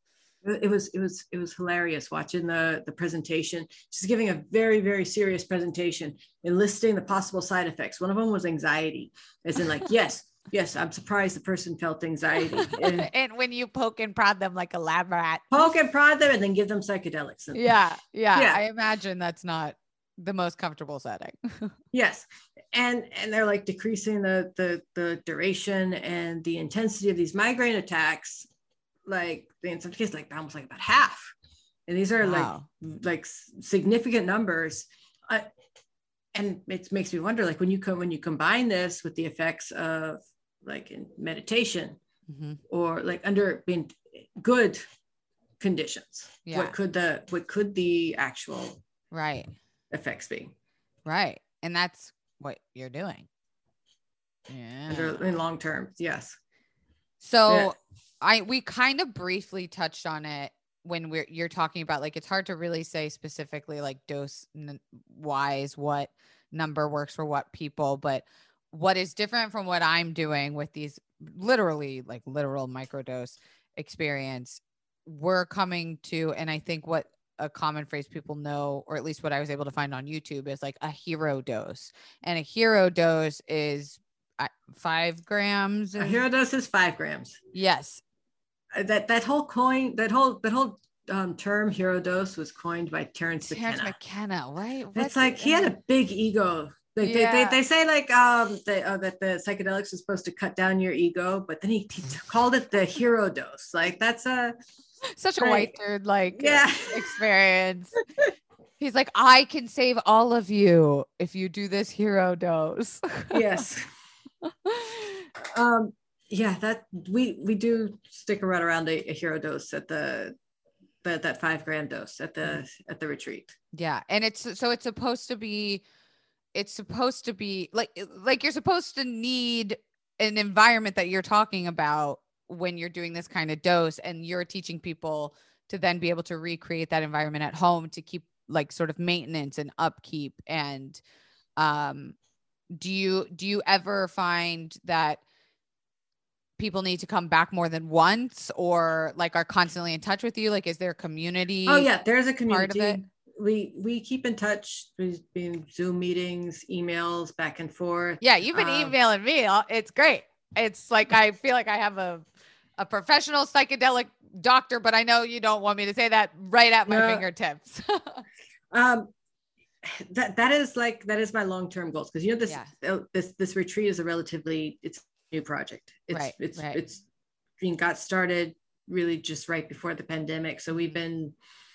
It was it was it was hilarious watching the the presentation. She's giving a very very serious presentation and listing the possible side effects. One of them was anxiety, as in like yes yes I'm surprised the person felt anxiety. And, and when you poke and prod them like a lab rat, poke and prod them and then give them psychedelics. And, yeah, yeah yeah I imagine that's not the most comfortable setting. Yes, and and they're like decreasing the the the duration and the intensity of these migraine attacks, like in some cases like almost like about half. And these are wow. like like significant numbers. Uh, and it makes me wonder, like when you come when you combine this with the effects of like in meditation mm-hmm. or like under being good conditions, yeah. what could the what could the actual right effects be? Right. And that's what you're doing. Yeah. Under, in long term. Yes. So yeah. I, we kind of briefly touched on it when we're, you're talking about like, it's hard to really say specifically like dose n- wise, what number works for what people, but what is different from what I'm doing with these literally like literal microdose experience, we're coming to, and I think what a common phrase people know, or at least what I was able to find on YouTube, is like a hero dose. And a hero dose is uh, five grams. Is... A hero dose is five grams. Yes. That that whole coin, that whole that whole um, term hero dose was coined by Terence Terence McKenna. McKenna, right? What's it's like he had a big ego. Like yeah. they, they they say like um they, uh, that the psychedelics is supposed to cut down your ego, but then he, he called it the hero dose. Like that's a such a white dude like yeah. experience. He's like, I can save all of you if you do this hero dose. Yes. um yeah, that we we do stick around around a, a hero dose at the that that five gram dose at the at the retreat. Yeah, and it's so it's supposed to be it's supposed to be like like you're supposed to need an environment that you're talking about when you're doing this kind of dose, and you're teaching people to then be able to recreate that environment at home to keep like sort of maintenance and upkeep. And um do you do you ever find that people need to come back more than once, or like are constantly in touch with you? Like, is there a community? Oh yeah, there's a community. Part of it? We we keep in touch. We've been Zoom meetings, emails, back and forth. Yeah, you've been um, emailing me. It's great. It's like I feel like I have a a professional psychedelic doctor, but I know you don't want me to say that right at my no. fingertips. um, that that is like that is my long term goals, because you know this yeah. uh, this this retreat is a relatively it's a new project. It's right, it's right. it's being got started really just right before the pandemic, so we've been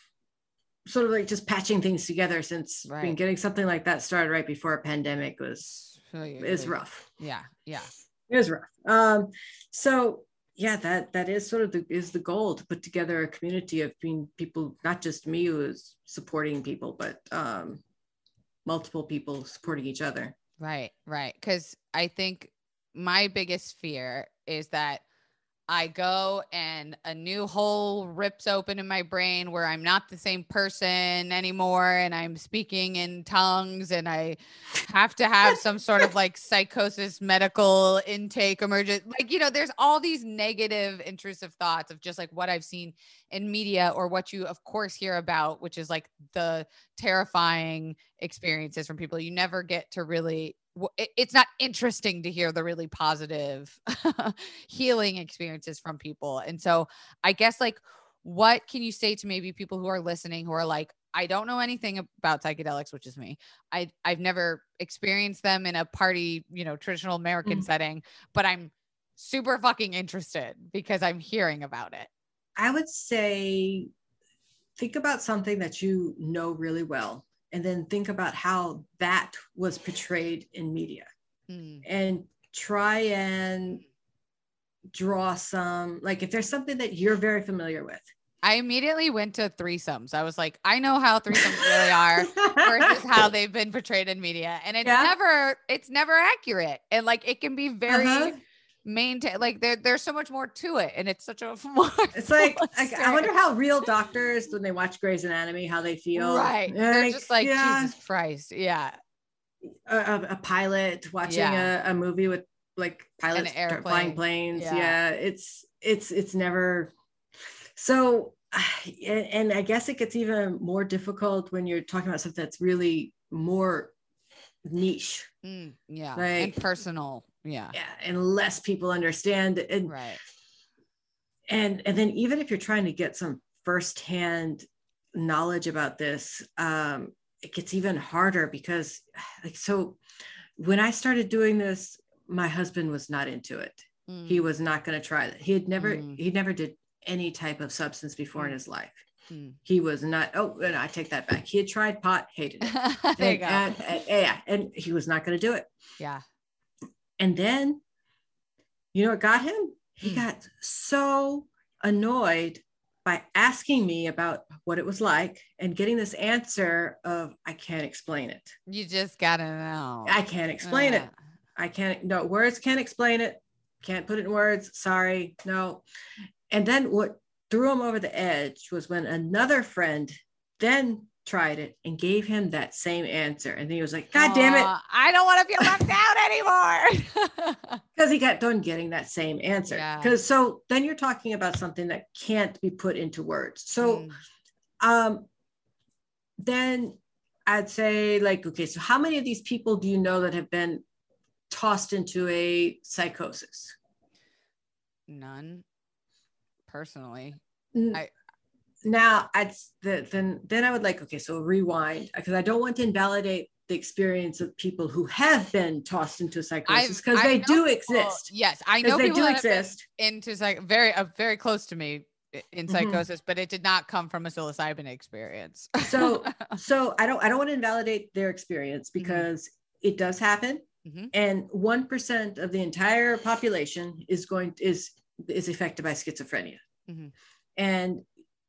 sort of like just patching things together since right. been getting something like that started right before a pandemic was is rough. Yeah, yeah, it was rough. Um, so yeah, that that is sort of the is the goal, to put together a community of being people, not just me who is supporting people, but um, multiple people supporting each other. Right, right. Because I think my biggest fear is that I go and a new hole rips open in my brain where I'm not the same person anymore, and I'm speaking in tongues, and I have to have some sort of like psychosis medical intake emergent. Like, you know, there's all these negative intrusive thoughts of just like what I've seen in media, or what you of course hear about, which is like the terrifying experiences from people. You never get to really it's not interesting to hear the really positive healing experiences from people. And so I guess like, what can you say to maybe people who are listening who are like, I don't know anything about psychedelics, which is me. I I've never experienced them in a party, you know, traditional American mm. setting, but I'm super fucking interested because I'm hearing about it. I would say, think about something that you know really well, and then think about how that was portrayed in media, mm. and try and draw some, like if there's something that you're very familiar with. I immediately went to threesomes. I was like, I know how threesomes really are versus how they've been portrayed in media. And it's yeah. never, it's never accurate. And like, it can be very uh-huh. maintain, like there, there's so much more to it. And it's such a more it's like, like I wonder how real doctors, when they watch Grey's Anatomy, how they feel. Right. They're, They're like, just like, yeah. Jesus Christ. Yeah. A, a, a pilot watching yeah. a, a movie with like pilots flying planes. Yeah. yeah. It's, it's, it's never. So and, and I guess it gets even more difficult when you're talking about something that's really more niche. Mm, yeah. Like, and personal. Yeah. Yeah. And less people understand. And, right. And, and then even if you're trying to get some firsthand knowledge about this, um, it gets even harder because like, so when I started doing this, my husband was not into it. Mm. He was not going to try it. He had never, mm. he never did any type of substance before mm. in his life. Mm. He was not, oh, no, I take that back. He had tried pot, hated it. there and, you go. And, and, yeah. And he was not going to do it. Yeah. And then, you know what got him? He mm. got so annoyed by asking me about what it was like and getting this answer of, I can't explain it. You just gotta know. I can't explain uh. it. I can't, no, words can't explain it. Can't put it in words. Sorry. No. And then what threw him over the edge was when another friend then tried it and gave him that same answer. And then he was like, God damn it. I don't want to feel left out anymore. Because he got done getting that same answer. Because yeah. so then you're talking about something that can't be put into words. So mm. um, then I'd say like, okay, so how many of these people do you know that have been tossed into a psychosis? None. Personally. N- I Now, I'd the, then then I would like, okay, so rewind, because I don't want to invalidate the experience of people who have been tossed into psychosis, because they do people, exist. Yes, I know they people do that exist into like very uh, very close to me in psychosis, mm-hmm. but it did not come from a psilocybin experience. so so I don't I don't want to invalidate their experience, because mm-hmm. it does happen, mm-hmm. and one percent of the entire population is going is is affected by schizophrenia, mm-hmm. and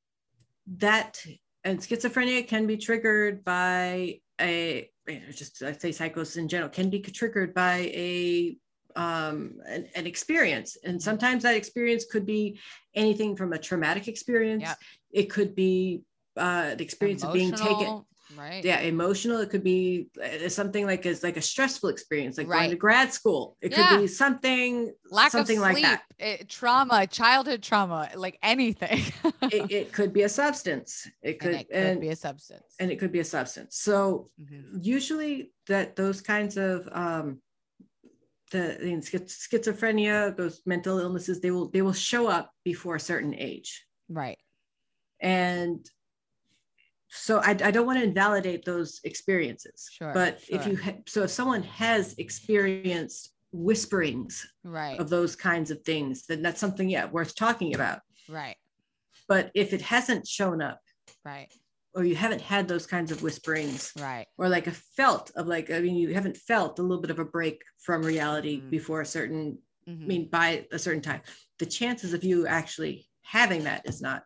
that and schizophrenia can be triggered by a just I say psychosis in general can be triggered by a um an, an experience, and sometimes that experience could be anything from a traumatic experience. Yep. It could be uh the experience emotional, of being taken right yeah emotional. It could be something like as like a stressful experience, like right. going to grad school. It yeah. could be something lack something of sleep, like that it, trauma, childhood trauma, like anything. it, it could be a substance. It could, and it could and, be a substance and it could be a substance. So mm-hmm. usually that those kinds of um the, the schizophrenia, those mental illnesses, they will they will show up before a certain age, right? And so I, I don't want to invalidate those experiences, sure, but sure. if you ha- so if someone has experienced whisperings right. of those kinds of things, then that's something yeah worth talking about, right? But if it hasn't shown up, right, or you haven't had those kinds of whisperings, right, or like a felt of like, I mean, you haven't felt a little bit of a break from reality mm-hmm. before a certain, mm-hmm. I mean, by a certain time, the chances of you actually having that is not.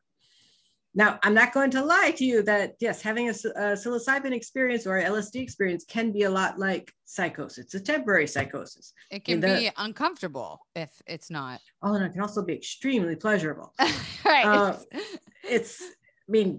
Now, I'm not going to lie to you that yes, having a, a psilocybin experience or an L S D experience can be a lot like psychosis. It's a temporary psychosis. It can the, be uncomfortable if it's not. Oh, and it can also be extremely pleasurable. right. Uh, it's, I mean,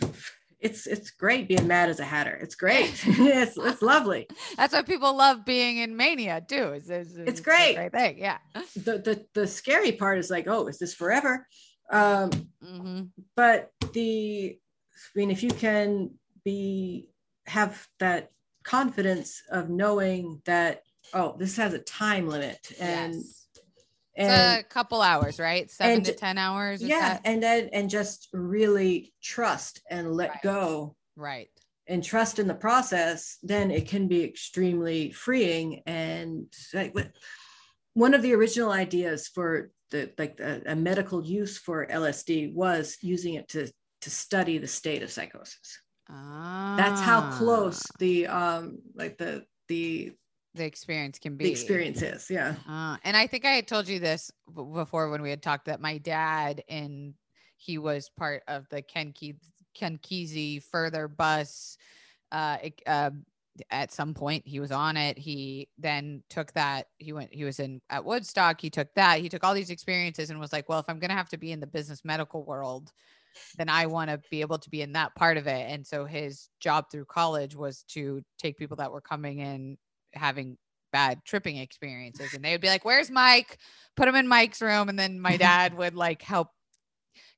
it's it's great being mad as a hatter. It's great. it's it's lovely. That's why people love being in mania too. It's, it's, it's, it's great. a great thing. Yeah. The the the scary part is like, oh, is this forever? Um, mm-hmm. But the, I mean, if you can be have that confidence of knowing that, oh, this has a time limit, and yes. and it's a couple hours, right? Seven and, to ten hours. Yeah, that? and then and just really trust and let right. go, right? And trust in the process. Then it can be extremely freeing. And like, one of the original ideas for the like the, a medical use for L S D was using it to to study the state of psychosis. Ah. That's how close the um like the the the experience can be. The experience is, yeah. Uh, and I think I had told you this b- before when we had talked, that my dad, and he was part of the Ken Ke- Ken Kesey further bus. Uh, it, uh, at some point he was on it. He then took that, he went, he was in at Woodstock. He took that, he took all these experiences and was like, well, if I'm going to have to be in the business medical world, then I want to be able to be in that part of it. And so his job through college was to take people that were coming in having bad tripping experiences, and they would be like, where's Mike? Put him in Mike's room. And then my dad would like help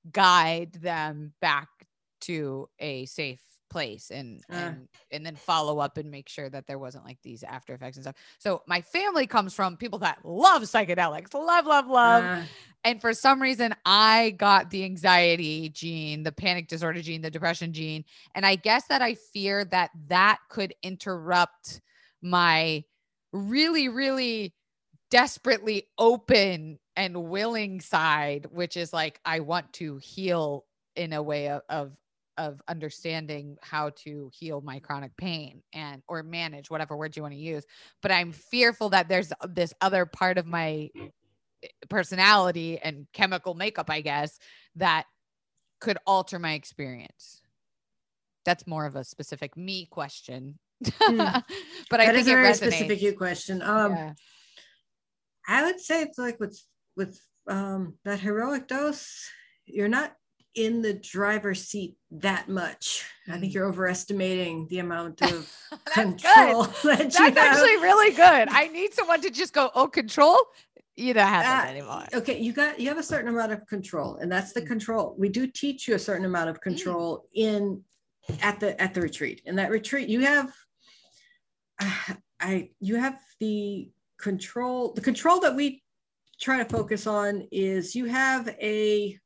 guide them back to a safe place and uh. and and then follow up and make sure that there wasn't like these after effects and stuff. So my family comes from people that love psychedelics, love, love, love. Uh. And for some reason I got the anxiety gene, the panic disorder gene, the depression gene. And I guess that I fear that that could interrupt my really, really desperately open and willing side, which is like, I want to heal in a way of, of of understanding how to heal my chronic pain and, or manage whatever words you want to use. But I'm fearful that there's this other part of my personality and chemical makeup, I guess, that could alter my experience. That's more of a specific me question. Mm. But I that think is a it very resonates. Specific you question. Um, yeah. I would say it's like with, with um, that heroic dose, you're not in the driver's seat that much. Mm. I think you're overestimating the amount of control. That That's actually really good. I need someone to just go, oh, control. You don't have that uh, anymore. Okay, you got you have a certain amount of control, and that's the mm. control. We do teach you a certain amount of control mm. in at the at the retreat. In that retreat, you have uh, I you have the control. The control that we try to focus on is you have a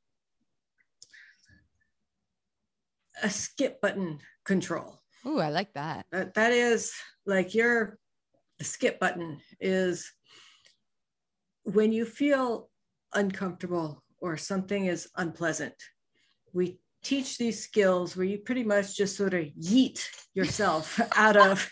a skip button control. Ooh, I like that. That, that is like your the skip button is when you feel uncomfortable or something is unpleasant. We teach these skills where you pretty much just sort of yeet yourself out of.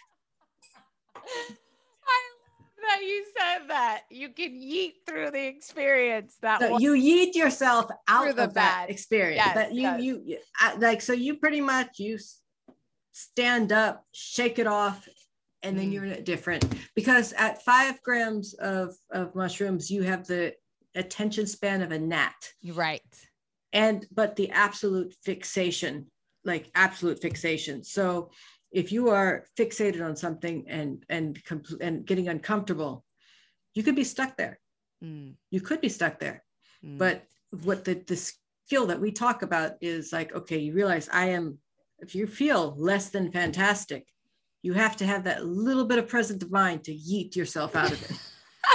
That you said that you can yeet through the experience that so you yeet yourself out of bad. that experience. Yes, but you, yes. you you like so you pretty much you stand up, shake it off, and then mm. you're in a different, because at five grams of of mushrooms you have the attention span of a gnat. Right. And but the absolute fixation, like absolute fixation. So if you are fixated on something and and and getting uncomfortable, you could be stuck there. Mm. You could be stuck there. Mm. But what the, the skill that we talk about is like, okay, you realize I am, if you feel less than fantastic, you have to have that little bit of presence of mind to yeet yourself out of it.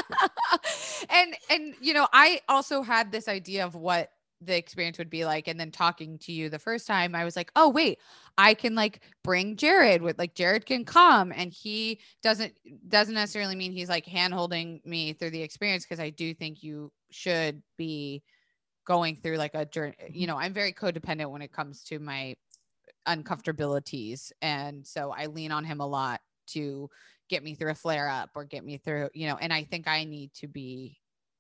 and, and, you know, I also had this idea of what the experience would be like. And then talking to you the first time, I was like, oh, wait, I can like bring Jared with like, Jared can come, and he doesn't, doesn't necessarily mean he's like hand holding me through the experience. Cause I do think you should be going through like a journey. You know, I'm very codependent when it comes to my uncomfortabilities. And so I lean on him a lot to get me through a flare up or get me through, you know, and I think I need to be,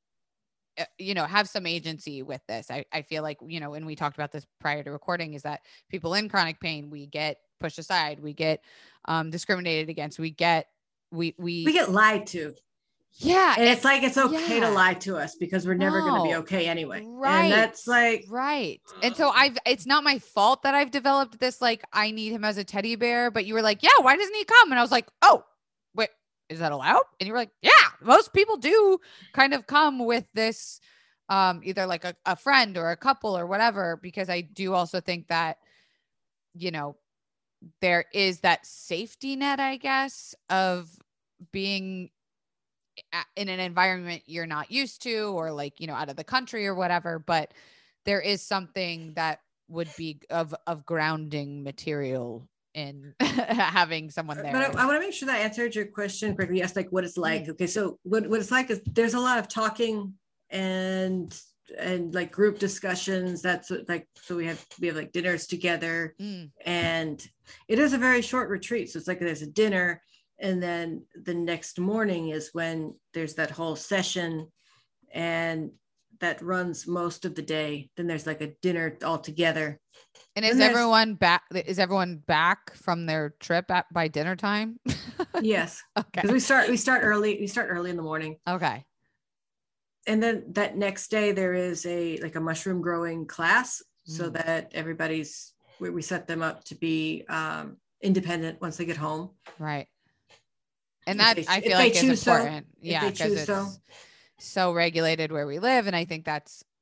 you know, have some agency with this. I, I feel like, you know, when we talked about this prior to recording, is that people in chronic pain, we get pushed aside, we get um, discriminated against, we get, we, we, we get lied to. Yeah. And it's like, it's okay yeah. to lie to us because we're never no. going to be okay anyway. Right. And that's like, right. And so I've, it's not my fault that I've developed this, like, I need him as a teddy bear, but you were like, yeah, why doesn't he come? And I was like, oh, wait, is that allowed? And you were like, yeah, most people do kind of come with this, um, either like a, a friend or a couple or whatever, because I do also think that, you know, there is that safety net, I guess, of being in an environment you're not used to, or like, you know, out of the country or whatever, but there is something that would be of, of grounding material in having someone there. But I, I want to make sure that I answered your question correctly. Yes, like what it's like. Mm-hmm. Okay. So what, what it's like is there's a lot of talking and, and like group discussions. That's like, so we have, we have like dinners together mm. and it is a very short retreat. So it's like, there's a dinner, and then the next morning is when there's that whole session, and that runs most of the day. Then there's like a dinner all together. And is everyone back? Is everyone back from their trip at by dinner time? Yes. Okay. Because we start we start early. We start early in the morning. Okay. And then that next day there is a like a mushroom growing class, mm. so that everybody's we, we set them up to be um, independent once they get home. Right. And that they, I feel like is important. So, yeah, because it's so. so regulated where we live. And I think that's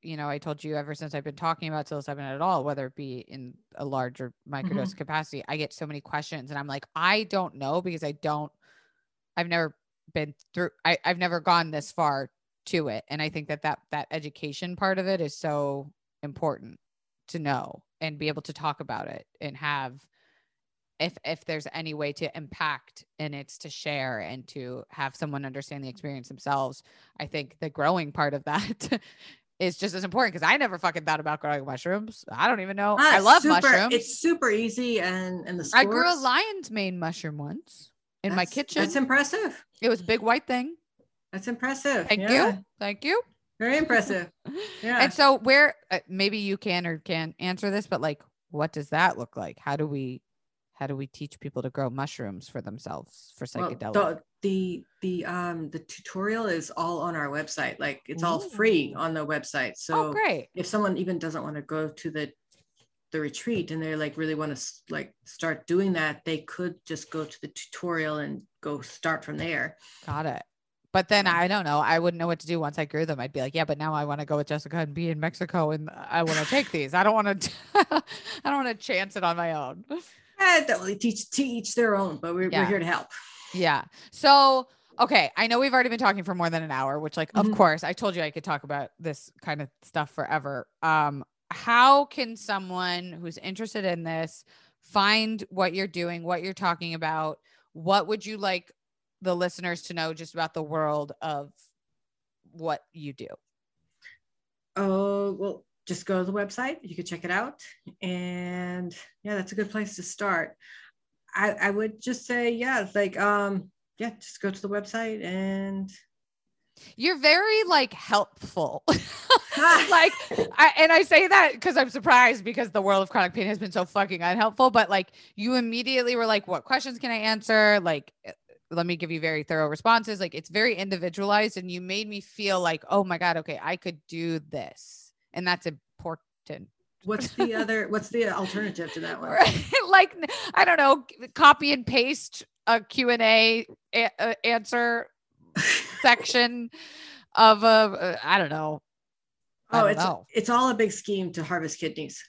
you know, I told you ever since I've been talking about psilocybin at all, whether it be in a large or microdose Mm-hmm. capacity, I get so many questions and I'm like, I don't know because I don't, I've never been through, I, I've never gone this far to it. And I think that, that that education part of it is so important to know and be able to talk about it and have, if, if there's any way to impact, and it's to share and to have someone understand the experience themselves. I think the growing part of that is just as important, because I never fucking thought about growing mushrooms. I don't even know. Ah, I love super, mushrooms. It's super easy. And, and the I grew a spores- lion's mane mushroom once in my That's- kitchen. That's impressive. It was a big white thing. That's impressive. Thank Yeah. you. Thank you. Very impressive. Yeah. And so where, uh, maybe you can or can't answer this, but like, what does that look like? How do we, how do we teach people to grow mushrooms for themselves for psychedelic? Well, the, the, the, um, the tutorial is all on our website. Like it's all free Ooh. on the website. So Oh, great. if someone even doesn't want to go to the, the retreat and they're like, really want to like start doing that, they could just go to the tutorial and go start from there. Got it. But then I don't know. I wouldn't know what to do once I grew them. I'd be like, yeah, but now I want to go with Jessica and be in Mexico and I want to take these. I don't want to, I don't want to chance it on my own. Eh, don't really teach, teach their own, but we're, Yeah. we're here to help. Yeah. So, okay. I know we've already been talking for more than an hour, which like, Mhm. of course I told you I could talk about this kind of stuff forever. Um, how can someone who's interested in this find what you're doing, what you're talking about? What would you like the listeners to know just about the world of what you do? Oh, well, just go to the website. You can check it out. And yeah, that's a good place to start. I, I would just say, yeah, like, um, yeah, just go to the website and You're very like helpful. like, I, and I say that because I'm surprised because the world of chronic pain has been so fucking unhelpful, but like you immediately were like, what questions can I answer? Like, let me give you very thorough responses. Like it's very individualized and you made me feel like, oh my God, okay, I could do this. And that's important. what's the other, what's the alternative to that one? Right? Like, I don't know, copy and paste a Q and A a- a- answer section of a, I don't know. I Oh, don't it's, know. it's all a big scheme to harvest kidneys.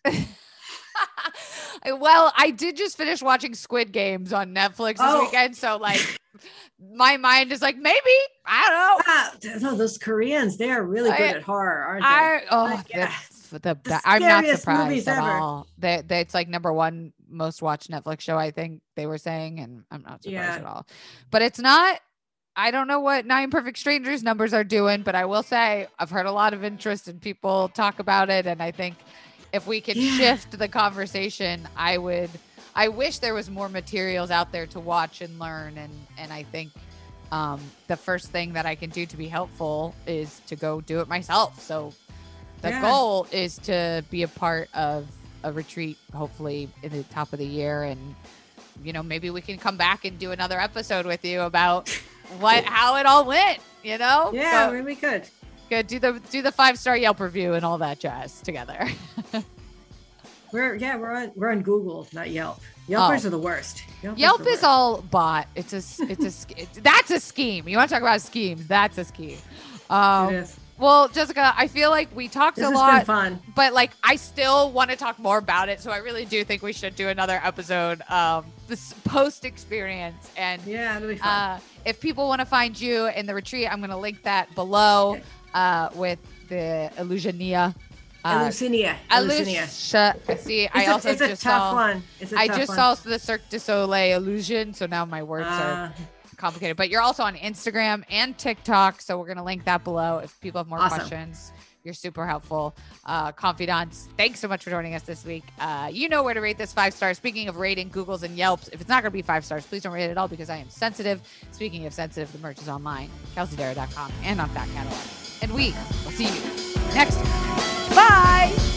Well, I did just finish watching Squid Games on Netflix this Oh. weekend. So like my mind is like, maybe, I don't know. Ah, no, those Koreans, they are really good I- at horror, aren't they? I, oh, Like, yeah. that's the, the, The I'm not scariest movies surprised at ever. all. They, they, it's like number one most watched Netflix show, I think they were saying, and I'm not surprised Yeah. at all. But it's not, I don't know what Nine Perfect Strangers numbers are doing, but I will say I've heard a lot of interest and people talk about it. And I think if we can Yeah. shift the conversation, I would, I wish there was more materials out there to watch and learn. And, and I think um, the first thing that I can do to be helpful is to go do it myself. So the Yeah. goal is to be a part of a retreat, hopefully in the top of the year. And, you know, maybe we can come back and do another episode with you about what, how it all went, you know? Yeah, So, maybe we could. good. Do the, do the five-star Yelp review and all that jazz together. We're yeah, we're on we're on Google, not Yelp. Yelpers Oh. are the worst. Yelp, Yelp the is worst. all bot. It's a, s- it's a, sch- it's, that's a scheme. You want to talk about schemes? That's a scheme. Um, It is. well, Jessica, I feel like we talked This a has lot. been fun. But like I still want to talk more about it, so I really do think we should do another episode um this post experience. And Yeah, it'll be fun. uh if people want to find you in the retreat, I'm going to link that below Okay. uh with the Illusionia uh Eleusinia. Eleusinia. Illusia- I see. I It's a, also it's a just tough saw one. It's a I tough just one. saw the Cirque du Soleil illusion, so now my words are Uh, complicated. But you're also on Instagram and TikTok, so we're gonna link that below if people have more Awesome. questions. You're super helpful. Uh, confidants, thanks so much for joining us this week. Uh, you know where to rate this five stars. Speaking of rating Googles and Yelps, if it's not going to be five stars, please don't rate it at all because I am sensitive. Speaking of sensitive, the merch is online, kelsey darragh dot com and on Fat Catalog. And we will see you next time. Bye.